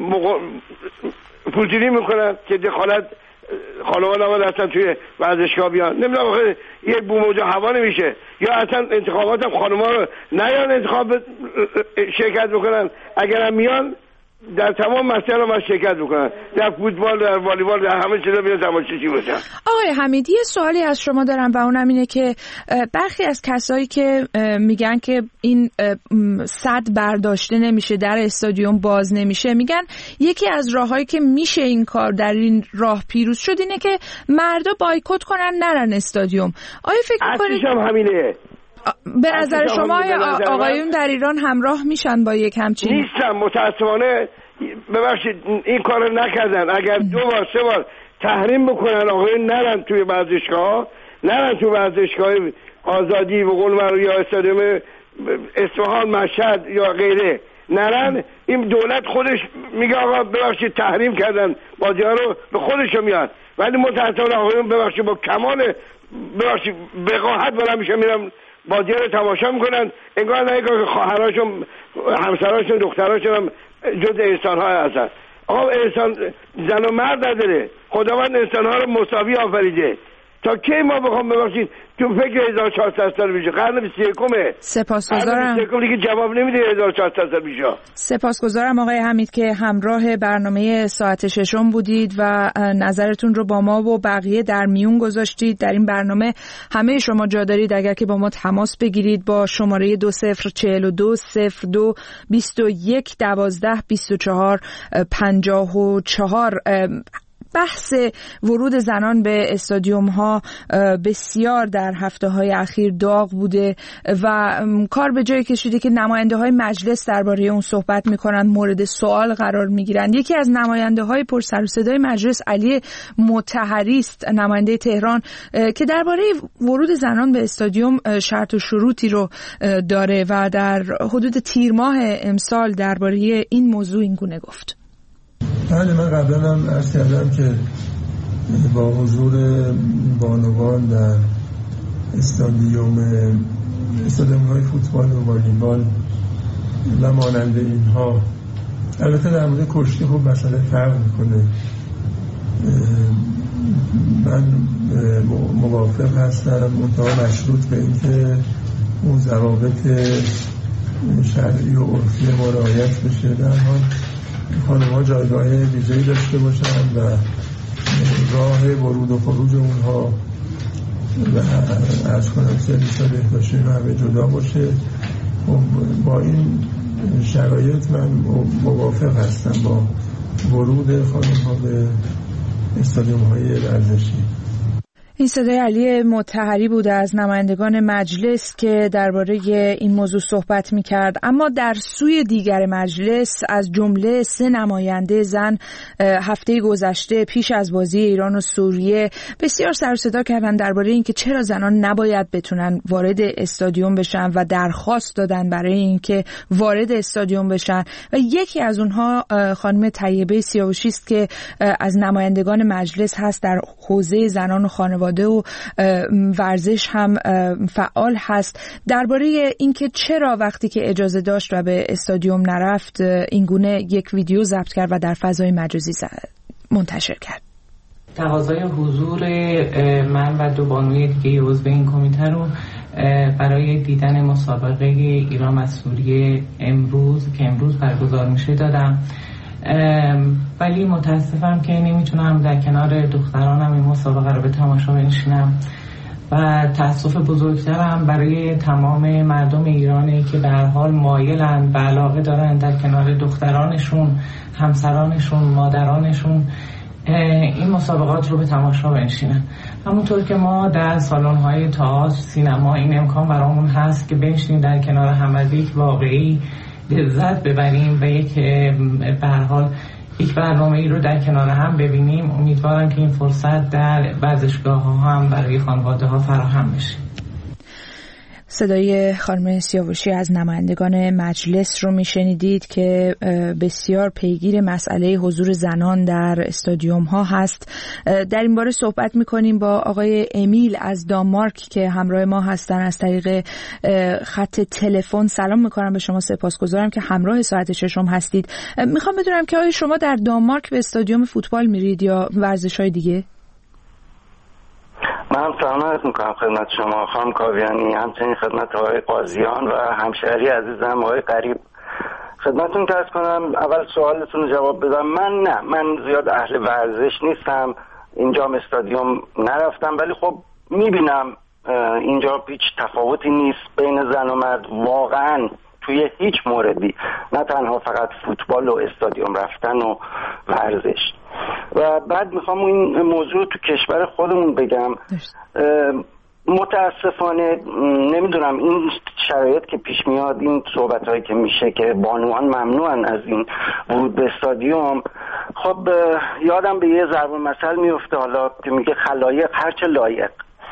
Speaker 12: پولجویی میکنن که دخالت خانم‌ها نباید اصلا توی ورزشگاه بیان. نمیدونم آخه یک بوم و هوا نمیشه، یا اصلا انتخابات هم خانم‌ها رو نیان انتخاب شرکت بکنن، اگر هم میان در تمام مسائل ما شرکت بکنن، در فوتبال، در والیبال، در همه چیزا بیان تماشاچی باشن.
Speaker 6: آقای حمیدی سوالی از شما دارم و اونم اینه که برخی از کسایی که میگن که این سد برداشته نمیشه، در استادیوم باز نمیشه، میگن یکی از راههایی که میشه این کار در این راه پیروز شد اینه که مردا بایکوت کنن نرن استادیوم. آیا فکر می‌کنید
Speaker 12: همینه؟
Speaker 6: به نظر شما آقایون در ایران همراه میشن با یک همچین؟
Speaker 12: نیستم متاسفانه. ببخشید این کارو نکردن. اگر 2 بار 3 بار تحریم بکنن آقایون نرن توی ورزشگاه، نرن توی ورزشگاه آزادی و قول معروف یا استادیوم اصفهان، مشهد یا غیره نرن، این دولت خودش میگه آقا ببخشید تحریم کردن بازی‌ها رو، به خودش میاد. ولی متاسفانه آقایون ببخشید با کمال ببخشید وقاحت بالا میشه میرن بازی رو تماشا میکنن، انگار نه که خواهراشون، همسراشون، دختراشون هم جز انسان ها هستن. آقا انسان زن و مرد نداره، خداوند انسان ها رو مساوی آفریده. تا کی ما بخوام ببخشید تو فکر 1400 سال میشه، قرن 21
Speaker 6: سپاسگزارم
Speaker 12: دیگه جواب نمیده 1400 سال میشه.
Speaker 6: سپاسگزارم آقای حمید که همراه برنامه ساعت 6 بودید و نظرتون رو با ما و بقیه در میون گذاشتید. در این برنامه همه شما جا دارید اگر که با ما تماس بگیرید با شماره 2042 02 21 12 24 54. بحث ورود زنان به استادیوم ها بسیار در هفته های اخیر داغ بوده و کار به جای کشیده که نماینده های مجلس درباره اون صحبت میکنن، مورد سوال قرار میگیرن. یکی از نماینده های پر سر و صدای مجلس علی مطهری است، نماینده تهران، که درباره ورود زنان به استادیوم شرط و شروطی رو داره و در حدود تیر ماه امسال درباره این موضوع این گونه گفت.
Speaker 13: بله، من قبلا هم عرض کردم که با حضور بانوان در استادیوم های فوتبال و والیبال و مانند اینها، البته در مورد کشتی خوب مسئله فرق میکنه. من موافق هستم، منتها مشروط به این که اون ضوابط شرعی و عرفی مراعات بشه. در حال خانم‌ها جایگاه ویژه‌ای داشته باشن و راه ورود و خروج اونها و عرض کنم سرویس و بهداشتی همه جدا باشه. با این شرایط من موافق هستم با ورود خانم‌ها به استادیوم‌های ورزشی.
Speaker 6: این صدای علی مطهری بود از نمایندگان مجلس که درباره این موضوع صحبت می‌کرد. اما در سوی دیگر مجلس از جمله 3 نماینده زن هفته گذشته پیش از بازی ایران و سوریه بسیار سر و صدا کردن درباره اینکه چرا زنان نباید بتونن وارد استادیوم بشن و درخواست دادن برای اینکه وارد استادیوم بشن و یکی از اونها خانم طیبه سیاوشی است که از نمایندگان مجلس هست، در حوزه زنان و خانواده و ورزش هم فعال هست. درباره اینکه چرا وقتی که اجازه داشت و به استادیوم نرفت این گونه یک ویدیو ضبط کرد و در فضای مجازی منتشر کرد.
Speaker 14: تقاضای حضور من و 2 بانوی دیگه عضو این کمیته رو برای دیدن مسابقه ایران و سوریه که امروز برگزار میشه دادم، ولی متاسفم که نمیتونم در کنار دخترانم این مسابقه رو به تماشا بنشینم و تأسف بزرگترم برای تمام مردم ایرانی که به هر حال مایلن و علاقه دارن در کنار دخترانشون، همسرانشون، مادرانشون این مسابقات رو به تماشا بنشینن. همونطور که ما در سالن‌های تئاتر، سینما این امکان برامون هست که بنشینیم در کنار همدیگه واقعی لذت ببریم و به هر حال یک برنامه‌ای رو در کنار هم ببینیم. امیدوارم که این فرصت در ورزشگاه‌ها هم برای خانواده‌ها فراهم بشه.
Speaker 6: صدای خانم سیاوشی از نمایندگان مجلس رو میشنیدید که بسیار پیگیر مسئله حضور زنان در استادیوم ها هست. در این باره صحبت میکنیم با آقای امیل از دانمارک که همراه ما هستن از طریق خط تلفن. سلام میکنم به شما، سپاسگزارم که همراه ساعت ششم هستید. میخوام بدونم که آیا شما در دانمارک به استادیوم فوتبال میرید یا ورزش های دیگه؟
Speaker 4: من سلام عرض میکنم خدمت شما خانم کاویانی، همچنین خدمت آقای قاضیان و همشهری عزیزم آقای قریب. خدمتتون عرض کنم اول سوالتون رو جواب بدم. من زیاد اهل ورزش نیستم، اینجا استادیوم نرفتم، ولی خب میبینم اینجا هیچ تفاوتی نیست بین زن و مرد واقعا توی هیچ موردی، نه تنها فقط فوتبال و استادیوم رفتن و ورزش. و بعد میخوام این موضوع تو کشور خودمون بگم. متاسفانه نمیدونم این شرایط که پیش میاد، این صحبت هایی که میشه که بانوان ممنوعن از این ورود به استادیوم، خب یادم به یه ضرب المثل میفته حالا که میگه خلایق هرچه لایق.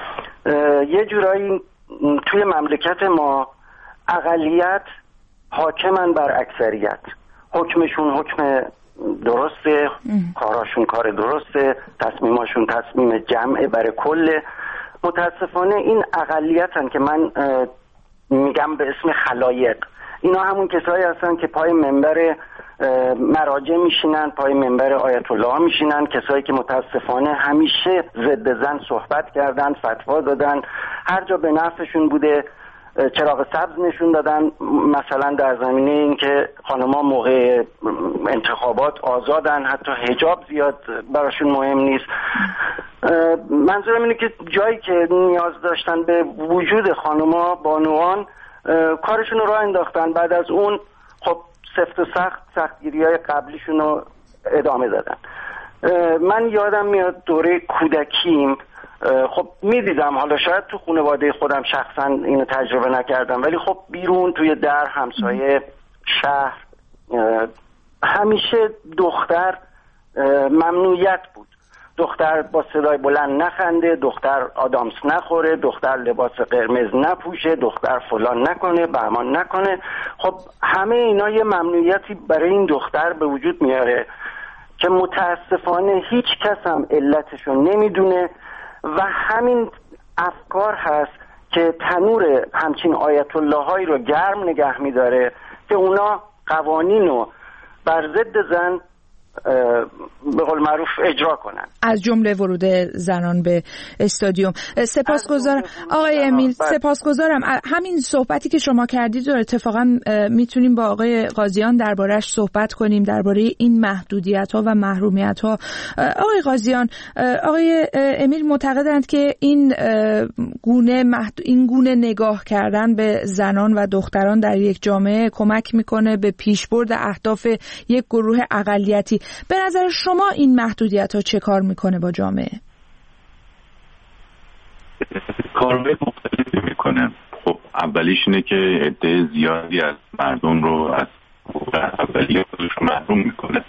Speaker 4: یه جورایی توی مملکت ما اقلیت حاکمن بر اکثریت، حکمشون حکم درسته، کاراشون کار درسته، تصمیماشون تصمیم جمعه برای کل. متاسفانه این اقلیتن که من میگم به اسم خلایق، اینا همون کسایی هستن که پای منبر مراجع میشینن، پای منبر آیت الله میشینن، کسایی که متاسفانه همیشه ضد زن صحبت کردن، فتوا دادن، هر جا به نفعشون بوده چراغ سبز نشون دادن، مثلا در زمینه این که خانم‌ها موقع انتخابات آزادن، حتی حجاب زیاد براشون مهم نیست. منظورم اینه که جایی که نیاز داشتن به وجود خانم‌ها بانوان کارشون رو راه انداختن، بعد از اون خب سفت و سختگیری‌های قبلیشون رو ادامه دادن. من یادم میاد دوره کودکیم، خب میدیدم، حالا شاید تو خانواده خودم شخصا اینو تجربه نکردم، ولی خب بیرون توی در همسایه شهر همیشه دختر ممنوعیت بود. دختر با صدای بلند نخنده، دختر آدامس نخوره، دختر لباس قرمز نپوشه، دختر فلان نکنه، بهمان نکنه. خب همه اینا یه ممنوعیتی برای این دختر به وجود میاره که متاسفانه هیچ کس هم علتشو نمیدونه و همین افکار هست که تنور همچین آیت الله هایی رو گرم نگه میداره که اونا قوانین رو بر ضد زن به قول معروف اجرا کنن،
Speaker 6: از جمله ورود زنان به استادیوم. سپاسگزارم آقای امیل، سپاسگزارم. همین صحبتی که شما کردید رو اتفاقا میتونیم با آقای قاضیان درباره‌اش صحبت کنیم، درباره این محدودیت‌ها و محرومیت‌ها. آقای قاضیان، آقای امیل معتقدند که این گونه نگاه کردن به زنان و دختران در یک جامعه کمک میکنه به پیشبرد اهداف یک گروه اقلیتی. به نظر شما این محدودیت‌ها چه کار میکنه با جامعه؟
Speaker 10: کارهای مختلفی میکنه. خب اولیش اینه که عده زیادی از مردم رو از حقوق اولیه خودشون محروم میکنه.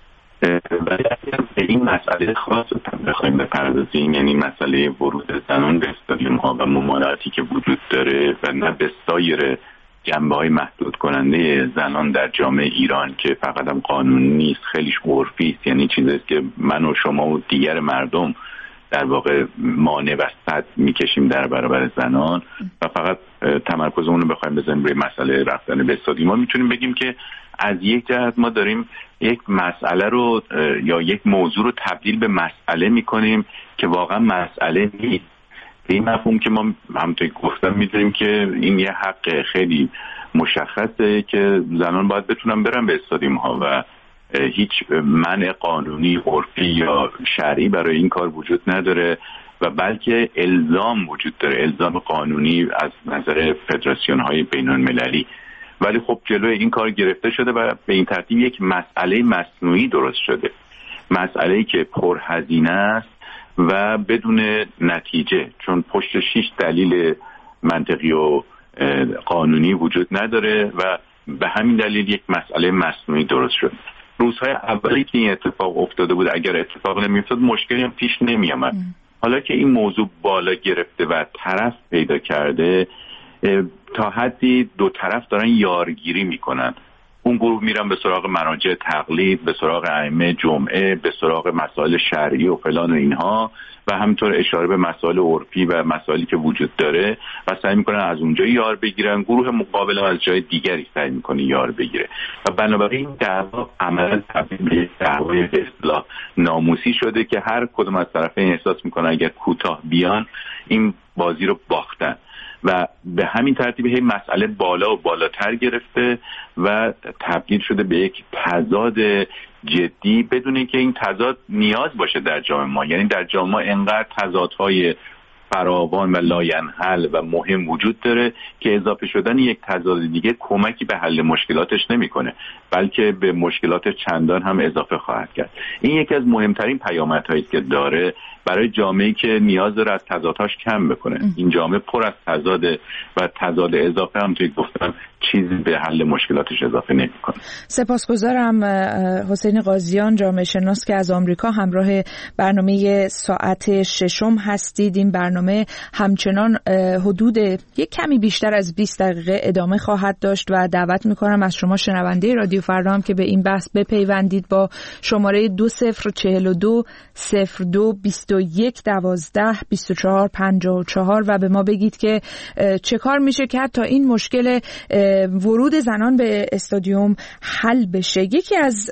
Speaker 10: ولی اگر به این مسئله خاص بخوایم بپردازیم، یعنی مسئله ورود زنان به استادیوم ها و ممانعاتی که وجود داره و نه به سایر جنبه های محدود کننده زنان در جامعه ایران که فقط هم قانونی نیست، خیلیش عرفی است، یعنی چیزی که من و شما و دیگر مردم در واقع مانع و سد میکشیم در برابر زنان و فقط تمرکزمون رو بخوایم بزنیم روی مسئله رفتن به استادیوم ها، میتونیم بگیم که از یک جهت ما داریم یک مسئله رو یا یک موضوع رو تبدیل به مسئله میکنیم که واقعا مسئله نیست. به این مفهوم که ما همونطور گفتم میدونیم که این یه حق خیلی مشخصه که زنان باید بتونن برن به استادیوم ها و هیچ منع قانونی، عرفی یا شرعی برای این کار وجود نداره و بلکه الزام وجود داره، الزام قانونی از نظر فدراسیون های بین المللی. ولی خب جلوی این کار گرفته شده و به این ترتیب یک مسئله مصنوعی درست شده، مسئله‌ای که پرهزینه است و بدون نتیجه، چون پشت 6 دلیل منطقی و قانونی وجود نداره و به همین دلیل یک مسئله مصنوعی درست شد. روزهای اولی که این اتفاق افتاده بود اگر اتفاق نمی‌افتاد مشکلی هم پیش نمی‌آمد. حالا که این موضوع بالا گرفته و طرف پیدا کرده، تا حدی دو طرف دارن یارگیری میکنن. اون گروه میرن به سراغ مراجع تقلید، به سراغ ائمه جمعه، به سراغ مسائل شرعی و فلان و اینها و همینطور اشاره به مسائل عرفی و مسائلی که وجود داره و سعی میکنن از اونجا یار بگیرن. گروه مقابل از جای دیگری سعی میکنه یار بگیره و بنابراین این دعوا عملا تبدیل به دعوای به اصطلاح ناموسی شده که هر کدوم از طرفین احساس میکنن اگر کوتاه بیان این بازی رو باختن و به همین ترتیب هی مسئله بالا و بالاتر گرفته و تبدیل شده به یک تضاد جدی بدون اینکه این تضاد نیاز باشه در جامعه ما. یعنی در جامعه ما انقدر تضادهای فراوان و لاینحل و مهم وجود داره که اضافه شدن یک تضاد دیگه کمکی به حل مشکلاتش نمیکنه، بلکه به مشکلات چندان هم اضافه خواهد کرد. این یکی از مهمترین پیامدهایی است که داره برای جامعه‌ای که نیاز داره از تضادهاش کم بکنه. این جامعه پر از تضاد و تضاد اضافه هم توی گفتم چیزی به حل مشکلاتش اضافه نمیکنه.
Speaker 6: سپاسگزارم حسین قاضیان، جامعه شناس که از آمریکا همراه برنامه ساعت ششم هستید. این برنامه همچنان حدود یک کمی بیشتر از 20 دقیقه ادامه خواهد داشت و دعوت میکنم از شما شنونده رادیو فردا هم که به این بحث بپیوندید با شماره 2042 02 21 12 24 54 و به ما بگید که چه کار میشه کرد تا این مشکل ورود زنان به استادیوم حل بشه. یکی از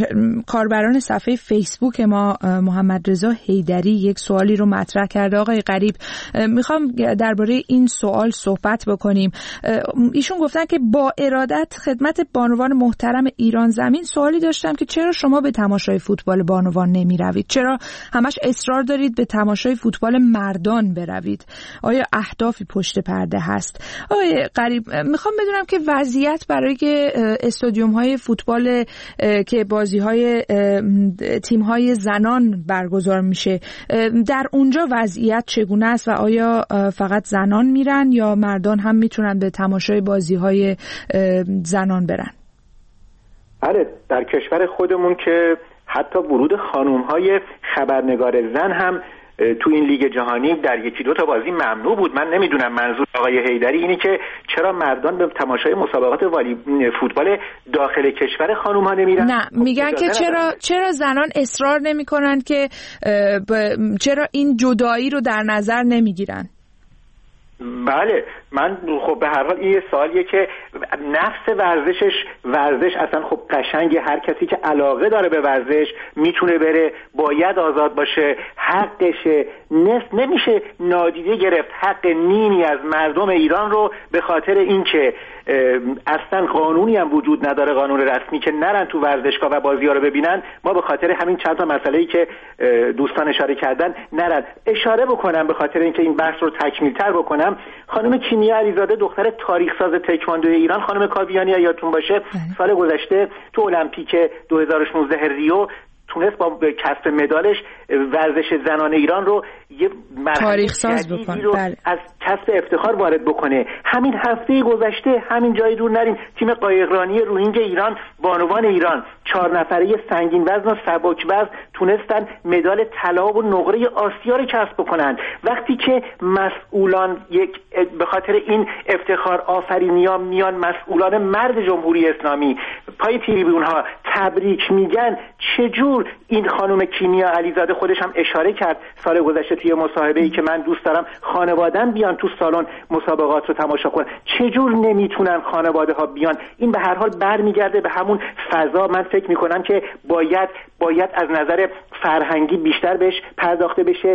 Speaker 6: کاربران صفحه فیسبوک ما محمد رضا حیدری یک سوالی رو مطرح کرده. آقای غریب، میخوام درباره این سوال صحبت بکنیم. ایشون گفتن که با ارادت خدمت بانوان محترم ایران زمین سوالی داشتم که چرا شما به تماشای فوتبال بانوان نمی روید؟ چرا همش اصرار دارید به تماشای فوتبال مردان بروید؟ آیا اهدافی پشت پرده هست؟ آقای غریب، میخوام بدونم که وضعیت برای استادیوم های فوتبال که بازی های تیم های زنان برگزار میشه در اونجا وضعیت چگونه است و آیا فقط زنان میرن یا مردان هم میتونن به تماشای بازی های زنان برن؟
Speaker 7: بله، در کشور خودمون که حتی ورود خانوم های خبرنگار زن هم تو این لیگ جهانی در یکی دو تا بازی ممنوع بود. من نمیدونم منظور آقای حیدری اینی که چرا مردان به تماشای مسابقات فوتبال داخل کشور خانوم ها نمیرن؟
Speaker 6: نه، میگن که چرا زنان اصرار نمیکنن که چرا این جدایی رو در نظر نمیگیرن؟
Speaker 7: بله، من خب به هر حال این یه سوالیه که نفس ورزش اصلا خب قشنگه. هر کسی که علاقه داره به ورزش میتونه بره، باید آزاد باشه، حقشه. نمیشه نادیده گرفت حق نیمی از مردم ایران رو به خاطر اینکه اصلا قانونی هم وجود نداره، قانون رسمی که نرن تو ورزشگاه و بازی‌ها رو ببینن. ما به خاطر همین چند تا مسئله‌ای که دوستان اشاره کردن نرن. اشاره بکنم به خاطر اینکه این بحث رو تکمیل‌تر بکنم، خانم کیمیا کیمیا علیزاده دختر تاریخ ساز تکواندو ایران، خانم کاویانی یادتون باشه سال گذشته تو المپیک 2016 ریو تونست با کسب مدالش ورزش زنان ایران رو یه
Speaker 6: تاریخ ساز بکنه،
Speaker 7: از کسب افتخار وارد بکنه. همین هفته گذشته، همین جای دور نریم، تیم قایقرانی روینگ ایران، بانوان ایران 4 نفره سنگین وزن و سبک وزن تونستن مدال طلا و نقره آسیا رو کسب بکنن. وقتی که مسئولان به خاطر این افتخار آفرینی‌ها میان، مسئولان مرد جمهوری اسلامی پای تریبون ها تبریک میگن، چجور این خانم کیمیا علیزاده خودش هم اشاره کرد سال گذشته توی مصاحبه‌ای که من دوست دارم خانواده‌ام بیان تو سالن مسابقات رو تماشا کنن، چجور نمیتونن خانواده ها بیان؟ این به هر حال برمیگرده به همون فضا. من فکر میکنم که باید از نظر فرهنگی بیشتر بهش پرداخته بشه.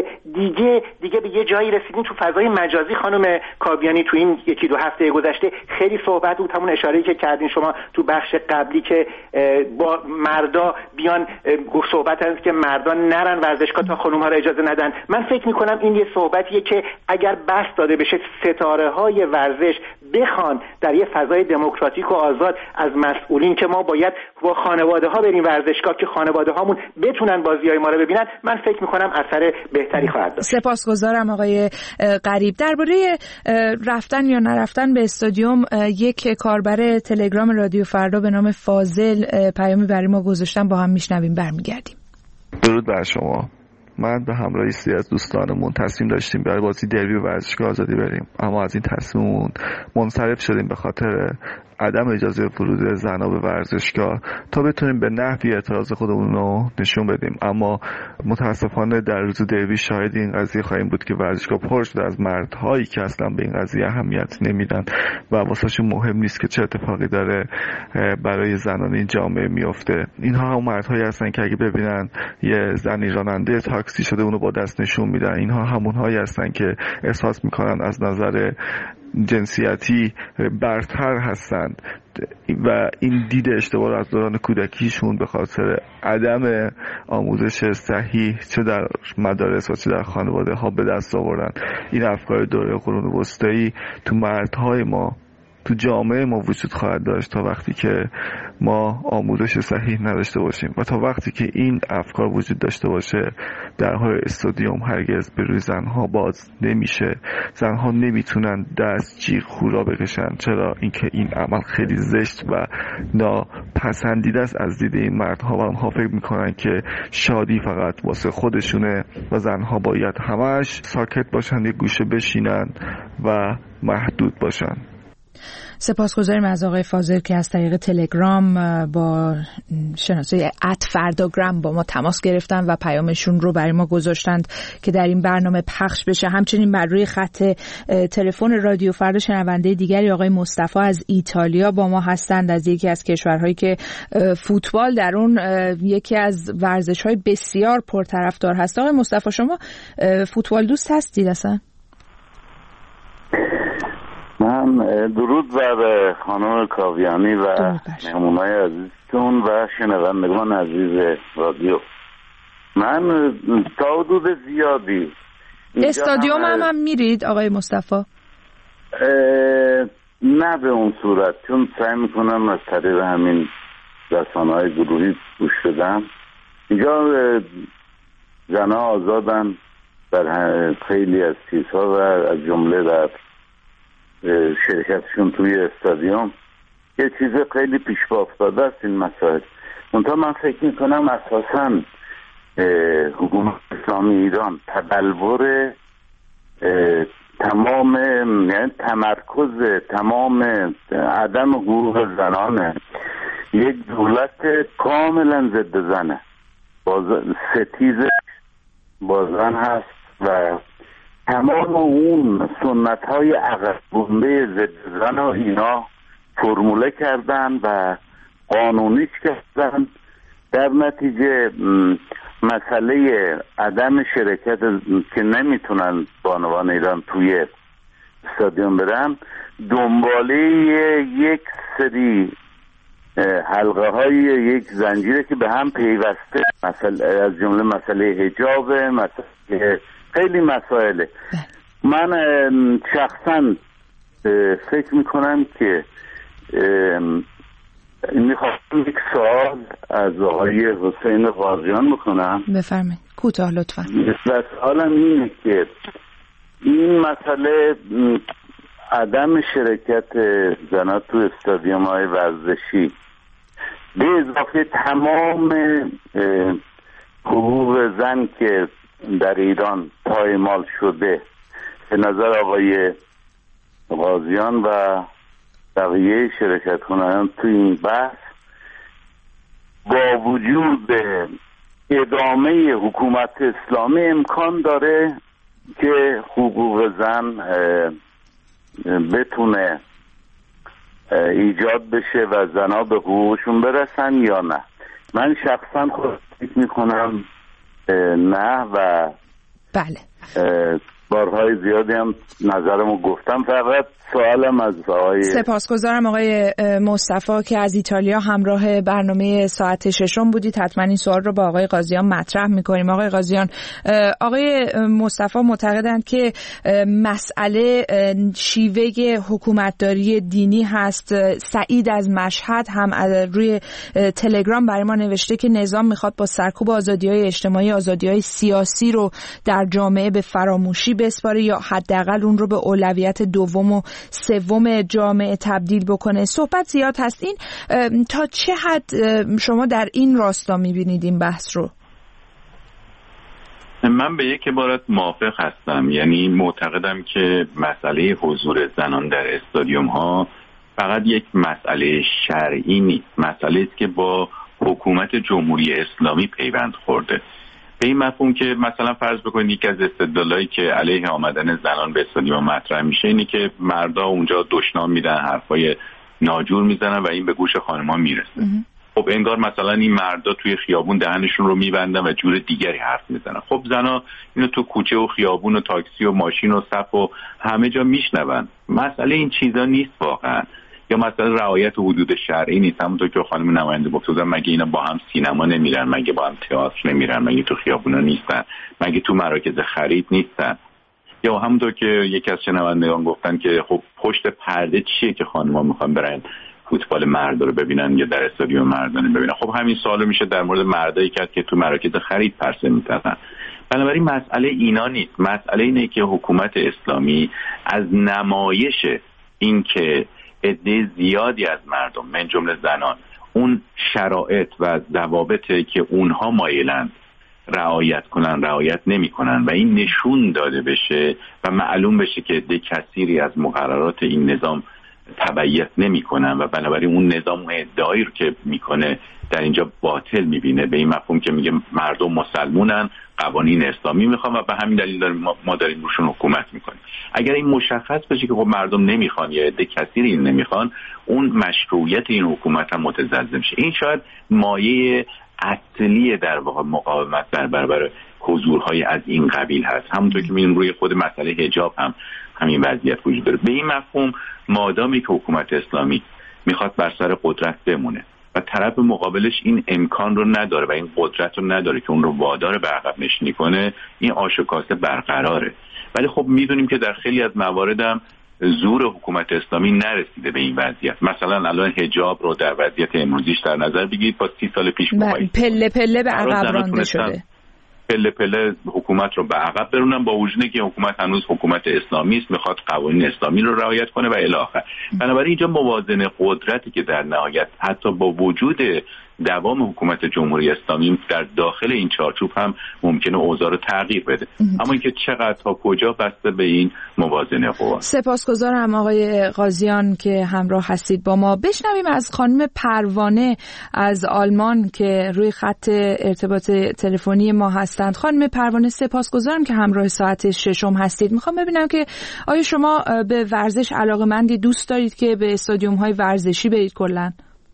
Speaker 7: دیگه به یه جایی رسیدیم تو فضای مجازی. خانم کاویانی تو این 1-2 هفته گذشته خیلی صحبت بود، همون اشاره‌ای که کردین شما تو بخش قبلی که با مردا بیان صحبت هست که مردا نرن ورزشگاه تا خانم‌ها را اجازه ندن. من فکر میکنم این یه صحبتیه که اگر بس داده بشه ستاره‌های ورزش بخوان در یه فضای دموکراتیک و آزاد از مسئولین که ما باید با خانواده‌ها بریم ورزشگاه که خانواده‌هامون بتونن بازی‌های ما رو ببینن، من فکر میکنم اثر بهتری خواهد داشت.
Speaker 6: سپاسگزارم آقای غریب. درباره رفتن یا نرفتن به استادیوم یک کاربر تلگرام رادیو فردا به نام فاضل پیامی برای ما گذاشتن، با هم میشنویم برمیگردیم.
Speaker 15: درود بر شما. من به همراه سری از دوستانمون تصمیم داشتیم برای بازی دربی ورزشگاه آزادی بریم، اما از این تصمیممون منصرف شدیم به خاطر عدم اجازه ورود زنها به ورزشگاه تا بتونیم به نحوی اعتراض خودمون رو نشون بدیم. اما متاسفانه در روز دربی شاهد این قضیه خواهیم بود که ورزشگاه پر شده از مردهایی که اصلا به این قضیه اهمیت نمیدن و واسهشون مهم نیست که چه اتفاقی داره برای زنان این جامعه میفته. اینها هم مردهایی هستن که اگه ببینن یه زنی راننده تاکسی شده اونو با دست نشون میدن. اینها همونهایی هستن که احساس میکنن از نظر جنسیتی برتر هستند و این دید اشتباه از دوران کودکیشون به خاطر عدم آموزش صحیح چه در مدارس و چه در خانواده ها به دست آوردن. این افکار دوره قرون وسطایی تو مردهای ما، تو جامعه ما وجود خواهد داشت تا وقتی که ما آموزش صحیح نداشته باشیم و تا وقتی که این افکار وجود داشته باشه درهای استادیوم هرگز به روی زنها باز نمیشه. زنها نمیتونن دست جیغ هورا بکشن. چرا؟ اینکه این عمل خیلی زشت و ناپسندیده است از دید این مردها و آنها فکر میکنن که شادی فقط واسه خودشونه و زنها باید همش ساکت باشن، یک گوشه بشینن و محدود باشن.
Speaker 6: سپاسگزاریم از آقای فاضل که از طریق تلگرام با شناسه @فرداگرام با ما تماس گرفتن و پیامشون رو برای ما گذاشتند که در این برنامه پخش بشه. همچنین بر روی خط تلفن رادیو فردا شنونده دیگری آقای مصطفی از ایتالیا با ما هستند، از یکی از کشورهایی که فوتبال در اون یکی از ورزش‌های بسیار پرطرفدار هست. آقای مصطفی شما فوتبال دوست هستید اصلا؟
Speaker 16: من درود بر خانم کاویانی و مهمونای عزیزتون و شنوندگان عزیز رادیو. من تا حدود زیادی
Speaker 6: استادیوم هم میرید آقای مصطفی؟
Speaker 16: نه به اون صورت، چون سعی میکنم از طریق همین رسانه‌های گروهی گوش بدم. اینجا زنها آزادن در خیلی از چیزها و از جمله در شرکتشون توی استادیوم. یه چیز خیلی پیش پا افتاده است این مسائل. منتها من فکر میکنم اساساً حکومت اسلامی ایران تبلور تمام، یعنی تمرکز تمام عدم حقوق زنانه. یک دولت کاملا ضد زنه، ستیز با زن هست و تمام اون سنت های عقب مونده ضد زن و اینا فرموله کردن و قانونیش کردن. در نتیجه مسئله عدم شرکت که نمیتونن بانوان ایران توی استادیوم برن دنباله یک سری حلقه های یک زنجیره که به هم پیوسته، از جمله مسئله حجاب، مسئله خیلی مسائله. من شخصا فکر میکنم که میخواستم یک سوال از آقای حسین قاضیان بکنم.
Speaker 6: بفرمایید کوتاه لطفا.
Speaker 16: و سوالم اینه که این مسئله عدم شرکت زنان تو استادیوم های ورزشی به اضافه تمام حقوق زن که در ایران پایمال شده به نظر آقای قاضیان و بقیه شرکت کنندگان تو این بحث با وجود ادامه حکومت اسلامی امکان داره که حقوق زن بتونه ایجاد بشه و زنها به حقوقشون برسن یا نه؟ من شخصا خود فکر میکنم نه و
Speaker 6: بله
Speaker 16: بارهای زیادی هم نظرمو گفتم. فقط سوالم از آقای
Speaker 6: سپاسگزارم آقای مصطفی که از ایتالیا همراه برنامه ساعت ششم بودید. حتما این سوال رو با آقای قاضیان مطرح میکنیم. آقای قاضیان، آقای مصطفی معتقدند که مسئله شیوه حکومتداری دینی هست. سعید از مشهد هم روی تلگرام برای ما نوشته که نظام میخواد با سرکوب آزادی‌های اجتماعی آزادی‌های سیاسی رو در جامعه به فراموشی بسپاره یا حداقل اون رو به اولویت دوم و سوم جامعه تبدیل بکنه. صحبت زیاد هست. این تا چه حد شما در این راستا میبینید این بحث رو؟
Speaker 10: من به یک عبارت موافق هستم. یعنی معتقدم که مسئله حضور زنان در استادیوم ها فقط یک مسئله شرعی نیست، مسئله است که با حکومت جمهوری اسلامی پیوند خورده. به این مفهوم که مثلا فرض بکنید یکی از استدلالایی که علیه آمدن زنان به استادیوم مطرح میشه اینه که مردا اونجا دشنام میدن، حرفای ناجور میزنن و این به گوش خانم‌ها میرسه. خب انگار مثلا این مردا توی خیابون دهنشون رو میبندن و جور دیگری حرف میزنن. خب زنا اینو تو کوچه و خیابون و تاکسی و ماشین و صف و همه جا میشنون. مسئله این چیزا نیست واقعا. یا مثلا رعایت حدود شرعی نیست. همونطور که خانم نماینده گفتن مگه اینا با هم سینما نمیرن، مگه با هم تئاتر نمیرن، مگه تو خیابونا نیستن، مگه تو مراکز خرید نیستن؟ یا همونطور که یکی از شنوندگان گفتن که خب پشت پرده چیه که خانم‌ها میخوان برن فوتبال مرد رو ببینن یا در استادیوم مردانه ببینن؟ خب همین سوالو میشه در مورد مردایی کرد که تو مراکز خرید پرسه میتازن. بنابراین مسئله اینا نیست. مسئله اینه که حکومت اسلامی از نمایش این که عده زیادی از مردم من جمله زنان اون شرایط و ضوابطی که اونها مایلند رعایت کنن رعایت نمی کنن و این نشون داده بشه و معلوم بشه که عده کثیری از مقررات این نظام تبعیت نمی کنن و بنابراین اون نظام اون ادعایی رو که میکنه در اینجا باطل میبینه. به این مفهوم که میگه مردم مسلمونن، قوانین اسلامی میخوان و به همین دلیل ما داریم روشون حکومت میکنیم. اگر این مشخص بشه که خب مردم نمیخوان یا عده کثیری این نمیخوان، اون مشروعیت این حکومت هم متزلزل میشه. این شاید مایه اصلی در واقع مقاومت در برابر حضورهای از این قبیل هست. همونطور که میبینیم روی خود مسئله حجاب هم همین وضعیت وجود داره. به این مفهوم مادامی که حکومت اسلامی میخواد بر سر قدرت بمونه و طرف مقابلش این امکان رو نداره و این قدرت رو نداره که اون رو وادار به عقب نشینی کنه، این آشکاسته برقراره. ولی خب میدونیم که در خیلی از موارد هم زور حکومت اسلامی نرسیده به این وضعیت. مثلا الان حجاب رو در وضعیت امروزیش در نظر بگیرید، با 30 سال پیش
Speaker 6: پله پله به عقب رانده شده.
Speaker 10: پله پله حکومت رو به عقب برونن با وجودی که حکومت هنوز حکومت اسلامی است، میخواد قوانین اسلامی رو رعایت کنه و الی آخر. بنابراین اینجا موازنه قدرتی که در نهایت حتی با وجود دوام حکومت جمهوری اسلامی در داخل این چارچوب هم ممکنه اوضاع رو تغییر بده، اما اینکه چقدر تا کجا بسته به این موازنه قوا.
Speaker 6: سپاسگزارم آقای قاضیان که همراه هستید با ما. بشنویم از خانم پروانه از آلمان که روی خط ارتباط تلفنی ما هستند. خانم پروانه سپاسگزارم که همراه ساعت ششم هستید. میخوام ببینم که آیا شما به ورزش علاقه‌مندی، دوست دارید که به استادیوم‌های ورزشی برید کلاً؟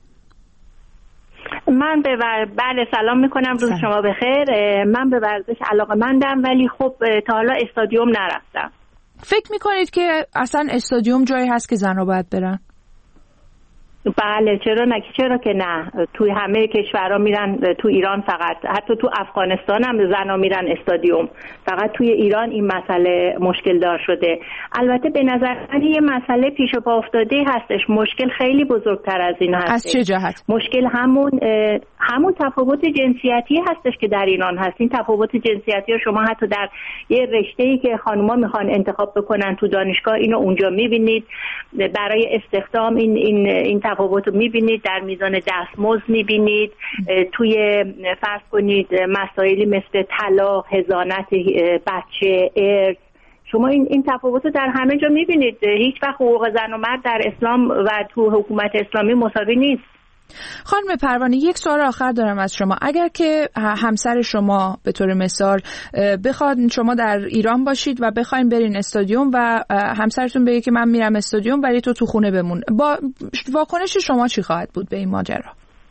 Speaker 17: من بله سلام میکنم، روز شما بخیر. من به ورزش علاقه‌مندم ولی خب تا حالا استادیوم نرفتم.
Speaker 6: فکر میکنید که اصلا استادیوم جایی هست که زن‌ها باید برن؟
Speaker 17: بله چرا که نه، توی همه کشورها میرن، تو ایران فقط، حتی تو افغانستان هم زنا میرن استادیوم، فقط توی ایران این مسئله مشکل دار شده. البته به نظر من یه مسئله پیش پا افتاده هستش، مشکل خیلی بزرگتر از این هستش.
Speaker 6: از چه جهت؟
Speaker 17: مشکل همون تفاوت جنسیتی هستش که در ایران هست. این تفاوت جنسیتی رو شما حتی در یه رشته‌ای که خانوما میخوان انتخاب بکنن تو دانشگاه اینو اونجا میبینید، برای استخدام این تفاوت رو میبینید، در میزان دستمزد میبینید، توی فرض کنید مسائلی مثل طلاق، حضانت بچه، ارث، شما این تفاوت رو در همه جا میبینید. هیچ وقت حقوق زن و مرد در اسلام و تو حکومت اسلامی مساوی نیست.
Speaker 6: خانم پروانه، یک سوال آخر دارم از شما. اگر که همسر شما به طور مثال بخواد شما در ایران باشید و بخواین برین استادیوم و همسرتون بگه که من میرم استادیوم ولی تو خونه بمون، با واکنش شما چی خواهد بود به این ماجرا؟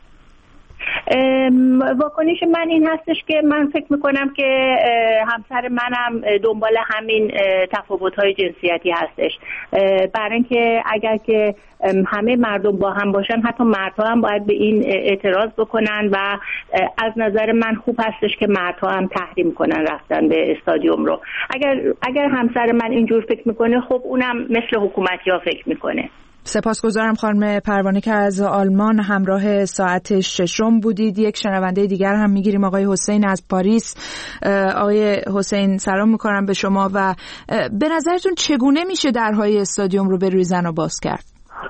Speaker 17: واکنش من این هستش که من فکر میکنم که همسر منم دنبال همین تفاوت‌های جنسیتی هستش، برای اینکه اگر که همه مردم با هم باشن، حتی مردها هم باید به این اعتراض بکنن و از نظر من خوب هستش که مردها هم تحریم کنن رفتن به استادیوم رو. اگر همسر من اینجور فکر میکنه، خب اونم مثل حکومتی‌ها فکر میکنه.
Speaker 6: سپاسگزارم خانم پروانه که از آلمان همراه ساعت ششم بودید. یک شنونده دیگر هم میگیریم، آقای حسین از پاریس. آقای حسین سلام میکنم به شما و به نظرتون چگونه میشه درهای استادیوم رو به روی زنا باز کرد؟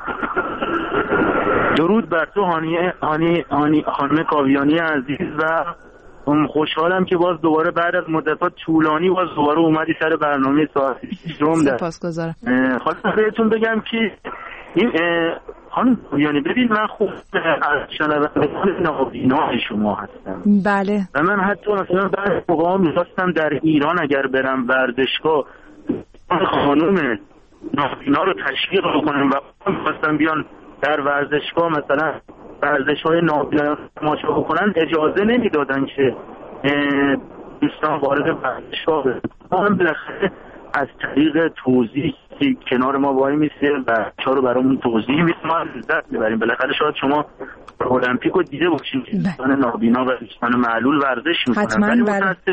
Speaker 18: درود بر تو خانم کاویانی عزیز و خوشحالم که باز دوباره بعد از مدت طولانی باز دوباره اومدی سر برنامه ساعت ششم.
Speaker 6: سپاسگزارم.
Speaker 18: خواستم بهتون بگم که این خانم یعنی ببین من خوب از شنوندگان نابینا شما هستم.
Speaker 6: بله.
Speaker 18: و من حتی مثلا بعد موقعا می‌خواستم در ایران اگر برم ورزشگاه خانم نابینا رو تشویق بکنم و می‌خواستم بیان در ورزشگاه مثلا ورزش‌های نابینا تماشا بکنن، اجازه نمیدادن که دوستان وارد ورزشگاه بشن. ما هم بالاخره از طریق توضیح کنار ما وای میسه و چا رو برامون توضیح میده، ما لذت میبریم. بالاخره شاید شما المپیک رو دیده باشین که دوستان نابینا و دوستان معلول ورزش میکنن،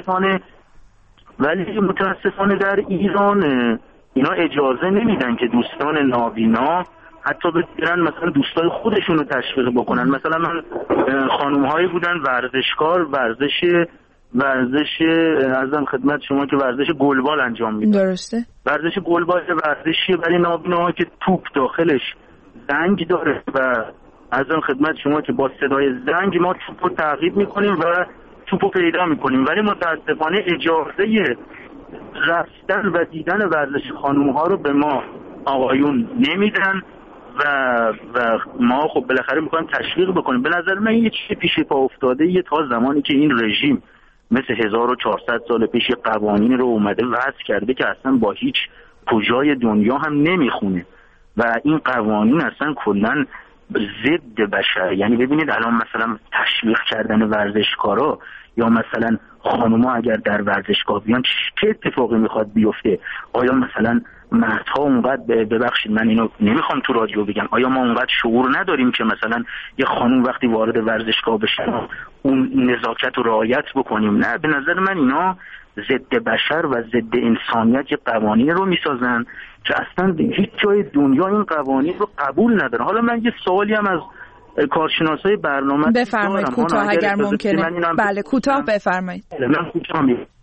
Speaker 18: ولی متاسفانه در ایران اینا اجازه نمیدن که دوستان نابینا حتی بگیرن مثلا دوستای خودشون رو تشویق بکنن. مثلا من خانوم‌هایی بودن ورزشکار، ورزش ارزم خدمت شما که ورزش گلبال انجام میدن.
Speaker 6: درسته.
Speaker 18: ورزش گلبال ورزشیه برای نابیناها که توپ داخلش زنگ داره و ارزم خدمت شما که با صدای زنگ ما توپ رو تعقیب میکنیم و توپ رو پیدا میکنیم، ولی متاسفانه اجازه رفتن و دیدن ورزش خانوم‌ها رو به ما آقایون نمیدن و ما خب بالاخره میخوایم تشویق بکنیم. به نظر من یه چیزی پیش پا افتاده یه تا زمانی که این رژیم مثل 1400 سال پیش قوانین رو اومده وضع کرده که اصلا با هیچ کجای دنیا هم نمیخونه و این قوانین اصلا کلن ضد بشر. یعنی ببینید الان مثلا تشویق کردن ورزشکارا یا مثلا خانوما اگر در ورزشگاه بیان چه اتفاقی میخواد بیفته؟ آیا مثلا مردها اونقدر، ببخشید من اینو نمیخوام تو رادیو بگم، آیا ما اونقدر شعور نداریم که مثلا یه خانوم وقتی وارد ورزشگاه بشه اون نزاکت رو رعایت بکنیم؟ نه، به نظر من اینا ضد بشر و ضد انسانیت یه قوانین رو میسازن که اصلا هیچ جای دنیا این قوانین رو قبول نداره. حالا من یه سوالی هم از کارشناسای برنامه
Speaker 6: بفرمایید کوتاه اگر ممکنه. بله کوتاه بفرمایید.
Speaker 18: من کوتاه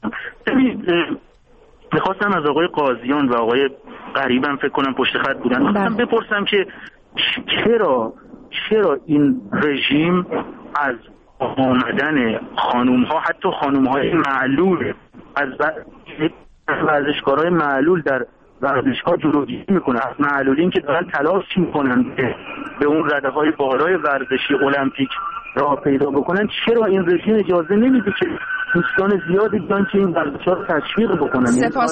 Speaker 18: میخواستم از آقای قاضیان و آقای قریبم فکر کنم پشت خط بودن میخواستم بپرسم که چرا این رژیم از آمدن خانوم ها، حتی خانوم های معلول، از ورزشکارهای معلول در ورزشگاه جلوگیری میکنه، از معلولین که دارن تلاش میکنن که به اون رده های بالای ورزشی المپیک راه پیدا بکنن، چرا این رژیم اجازه نمیده که دوستان زیادی بیان که این ورزش‌ها رو تشویق بکنن؟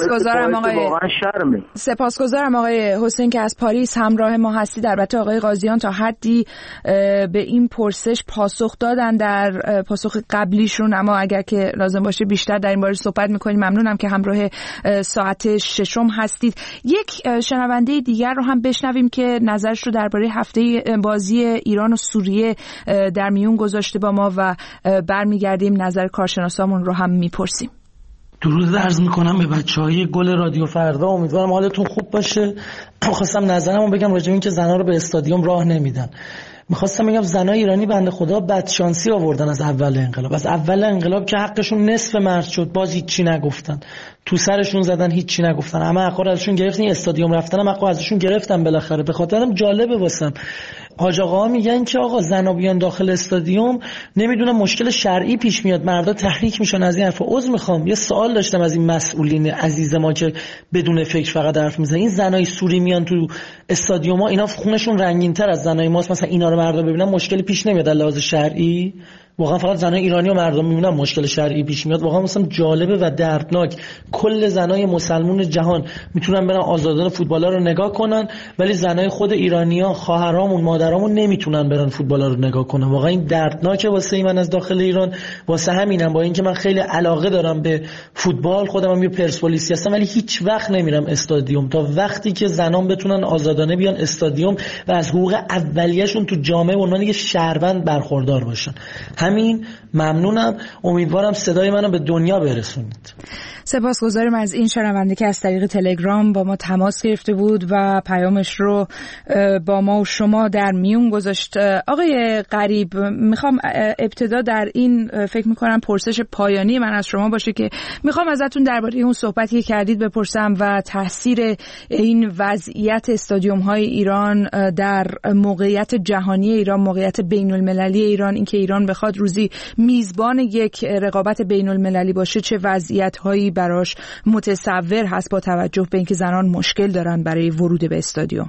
Speaker 6: سپاسگزارم آقای حسین که از پاریس همراه ما هستید. البته آقای قاضیان تا حدی به این پرسش پاسخ دادن در پاسخ قبلیشون، اما اگر که لازم باشه بیشتر در این باره صحبت می‌کنیم. ممنونم که همراه ساعت ششم هستید. یک شنونده دیگر رو هم بشنویم که نظرش رو درباره هفته بازی ایران و سوریه در میون گذاشته با ما و برمیگردیم نظر کارشناسامون رو هم میپرسیم.
Speaker 19: درود عرض میکنم به بچهای گل رادیو فردا. امیدوارم حالتون خوب باشه. خواستم نظرمو بگم راجع به این که زنا رو به استادیوم راه نمیدن. میخواستم بگم زنای ایرانی بنده خدا بدشانسی آوردن از اول انقلاب. از اول انقلاب که حقشون نصف مرد شد باز هیچی نگفتن، تو سرشون زدن هیچی نگفتن، همه حقا ازشون گرفتن، استادیوم رفتن هم حقا ازشون گرفتن بالاخره. به خاطرم جالبه واسم حاج آقا میگن که آقا زنا بیان داخل استادیوم نمیدونم مشکل شرعی پیش میاد، مردا تحریک میشن از این حرفا. عذر میخوام یه سوال داشتم از این مسئولین عزیز ما که بدون فکر فقط حرف میزنن. این زنای سوری میان تو استادیوم‌ها، اینا خونشون رنگین‌تر از زنای ماست، مثلا اینا رو مردا ببینن مشکلی پیش نمیاد از لحاظ شرعی؟ واقعا فقط زنای ایرانی و مردم میبینن مشکل شرعی پیش میاد؟ واقعا مثلا جالبه و دردناک. کل زنای مسلمون جهان میتونن برن آزادانه فوتبالا رو نگاه کنن، ولی زنای خود ایرانی‌ها، خواهرامون، مادرامون نمیتونن برن فوتبالا رو نگاه کنن. واقعا این دردناکه واسه من از داخل ایران. واسه همینم با اینکه من خیلی علاقه دارم به فوتبال، خودم هم یه پرسپولیسی هستم، ولی هیچ وقت نمیرم استادیوم تا وقتی که زنان بتونن آزادانه بیان استادیوم و از حقوق اولیه‌شون تو جامعه به عنوان یه شهروند برخوردار باشن. همین. ممنونم. امیدوارم صدای منو به دنیا برسونید.
Speaker 6: سپاسگزارم از این شنونده که از طریق تلگرام با ما تماس گرفته بود و پیامش رو با ما و شما در میون گذاشت. آقای غریب، میخوام ابتدا در این فکر میکنم پرسش پایانی من از شما باشه که میخوام ازتون درباره اون صحبتی که کردید بپرسم و تاثیر این وضعیت استادیوم های ایران در موقعیت جهانی ایران، موقعیت بین المللی ایران، اینکه ایران بخواد روزی میزبان یک رقابت بین المللی باشه چه وضعیت هایی براش متصور هست با توجه به اینکه زنان مشکل دارن برای ورود به استادیوم.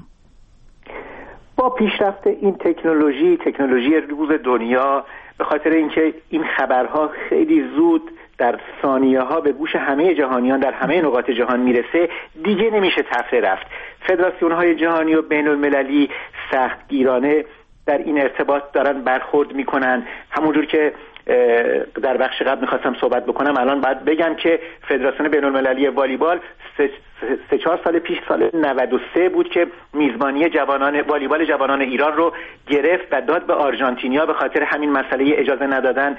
Speaker 7: با پیشرفت این تکنولوژی روز دنیا، به خاطر اینکه این خبرها خیلی زود در ثانیه ها به گوش همه جهانیان در همه نقاط جهان میرسه، دیگه نمیشه تفره رفت. فدراسیون های جهانی و بین المللی سختگیرانه در این ارتباط دارن برخورد میکنن. همونجور که در بخش قبل میخواستم صحبت بکنم، الان باید بگم که فدراسیون بین المللی والیبال 3-4 سال پیش، سال 93 بود که میزبانی والیبال جوانان ایران رو گرفت و داد به آرژانتینیا به خاطر همین مسئله اجازه ندادن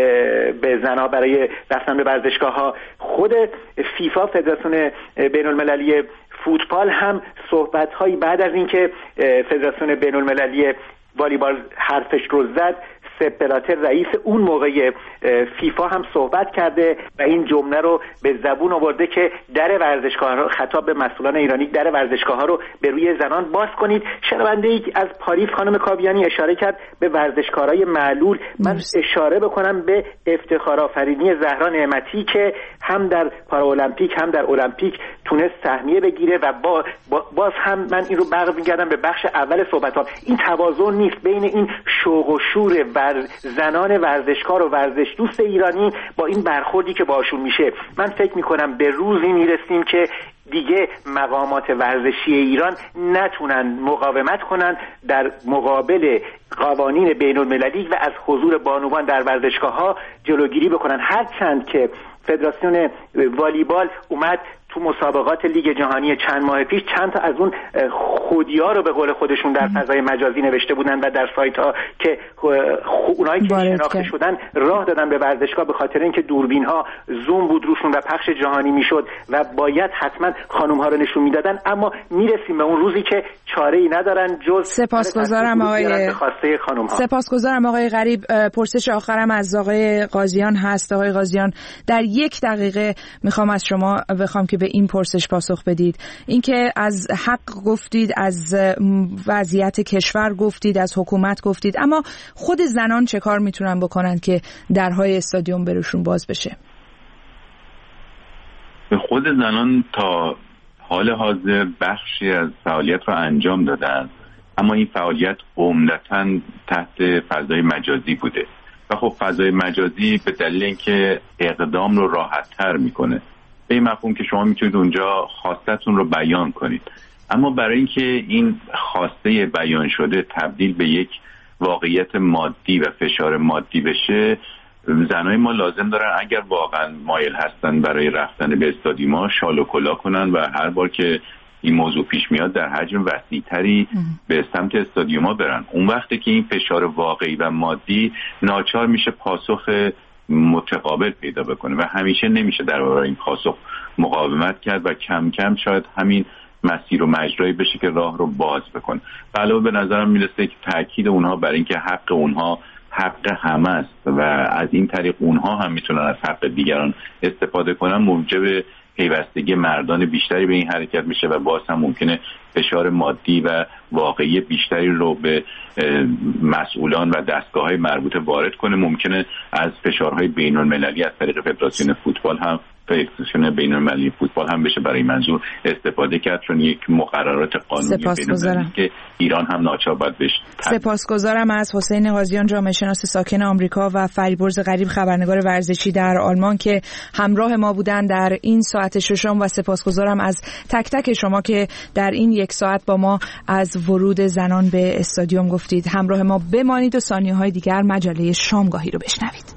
Speaker 7: به زنها برای رفتن به ورزشگاه‌ها. خود فیفا، فدراسیون بین المللی فوتبال، هم صحبت‌هایی بعد از اینکه فدراسیون بین المللی والیبال حرفش رو زد، سپ بلاتر رئیس اون موقع فیفا هم صحبت کرده و این جمله رو به زبون آورده که در ورزشگاه‌ها، خطاب به مسئولان ایرانی، در ورزشگاه‌ها رو به روی زنان باز کنید. شنونده‌ای از پاریس خانم کاویانی اشاره کرد به ورزشکارای معلول. من اشاره بکنم به افتخارآفرینی زهرا نعمتی که هم در پارالمپیک هم در المپیک تونست سهمیه بگیره و باز هم من این رو برمیگردم به بخش اول صحبتام. این توازن نیست بین این شوق و شور زنان ورزشکار و ورزش دوست ایرانی با این برخوردی که باشون میشه. من فکر میکنم به روزی میرسیم که دیگه مقامات ورزشی ایران نتونن مقاومت کنن در مقابل قوانین بین المللی و از حضور بانوان در ورزشگاه‌ها جلوگیری بکنن. هرچند که فدراسیون والیبال اومد تو مسابقات لیگ جهانی چند ماه پیش چند تا از اون خودی‌ها رو به قول خودشون در فضای مجازی نوشته بودن و در سایت‌ها که اونایی که شناخته شدن راه دادن به ورزشگاه به خاطر اینکه دوربین‌ها زوم بود روشون و پخش جهانی میشد و باید حتما خانم‌ها رو نشون میدادن. اما میرسیم به اون روزی که چاره‌ای ندارن جز
Speaker 6: سپاسگزارم آقای غریب. پرسش آخرم از آقای قاضیان هست. آقای قاضیان، در 1 دقیقه میخوام از شما بخوام که به این پرسش پاسخ بدید. اینکه از حق گفتید، از وضعیت کشور گفتید، از حکومت گفتید، اما خود زنان چه کار میتونن بکنن که درهای استادیوم برشون باز بشه؟
Speaker 10: به خود زنان تا حال حاضر بخشی از فعالیت رو انجام دادن اما این فعالیت عمدتاً تحت فضای مجازی بوده و خب فضای مجازی به دلیل اینکه اقدام رو راحت‌تر میکنه، به این مفهوم که شما میتونید اونجا خواستتون رو بیان کنید، اما برای اینکه این خواسته بیان شده تبدیل به یک واقعیت مادی و فشار مادی بشه، زنای ما لازم دارن اگر واقعا مایل هستن برای رفتن به استادیوم شال و کلاه کنن و هر بار که این موضوع پیش میاد در حجم وسیع‌تری به سمت استادیوم برن. اون وقتی که این فشار واقعی و مادی ناچار میشه پاسخ متقابل پیدا بکنه و همیشه نمیشه در برابر این پاسخ مقاومت کرد و کم کم شاید همین مسیر و مجرایی بشه که راه رو باز بکنه. علاوه به نظرم میرسه که تاکید اونها بر اینکه حق اونها حق همه است و از این طریق اونها هم میتونن از حق دیگران استفاده کنن موجب پیوستگی مردان بیشتری به این حرکت میشه و باز هم ممکنه فشار مادی و واقعی بیشتری رو به مسئولان و دستگاه‌های مربوطه وارد کنه. ممکنه از فشارهای بین‌المللی از طریق فدراسیون فوتبال هم بین‌المللی فوتبال هم بشه برای منظور استفاده کرد، چون یک مقررات قانونی بین‌المللی که ایران هم ناچار باید بشه.
Speaker 6: سپاسگزارم از حسین قاضیان، جامعه شناس ساکن آمریکا، و فریبرز غریب، خبرنگار ورزشی در آلمان که همراه ما بودن در این ساعت ششم، و سپاسگزارم از تک تک شما که در این یک ساعت با ما از ورود زنان به استادیوم گفتید. همراه ما بمانید و ثانیه‌های دیگر مجله شامگاهی رو بشنوید.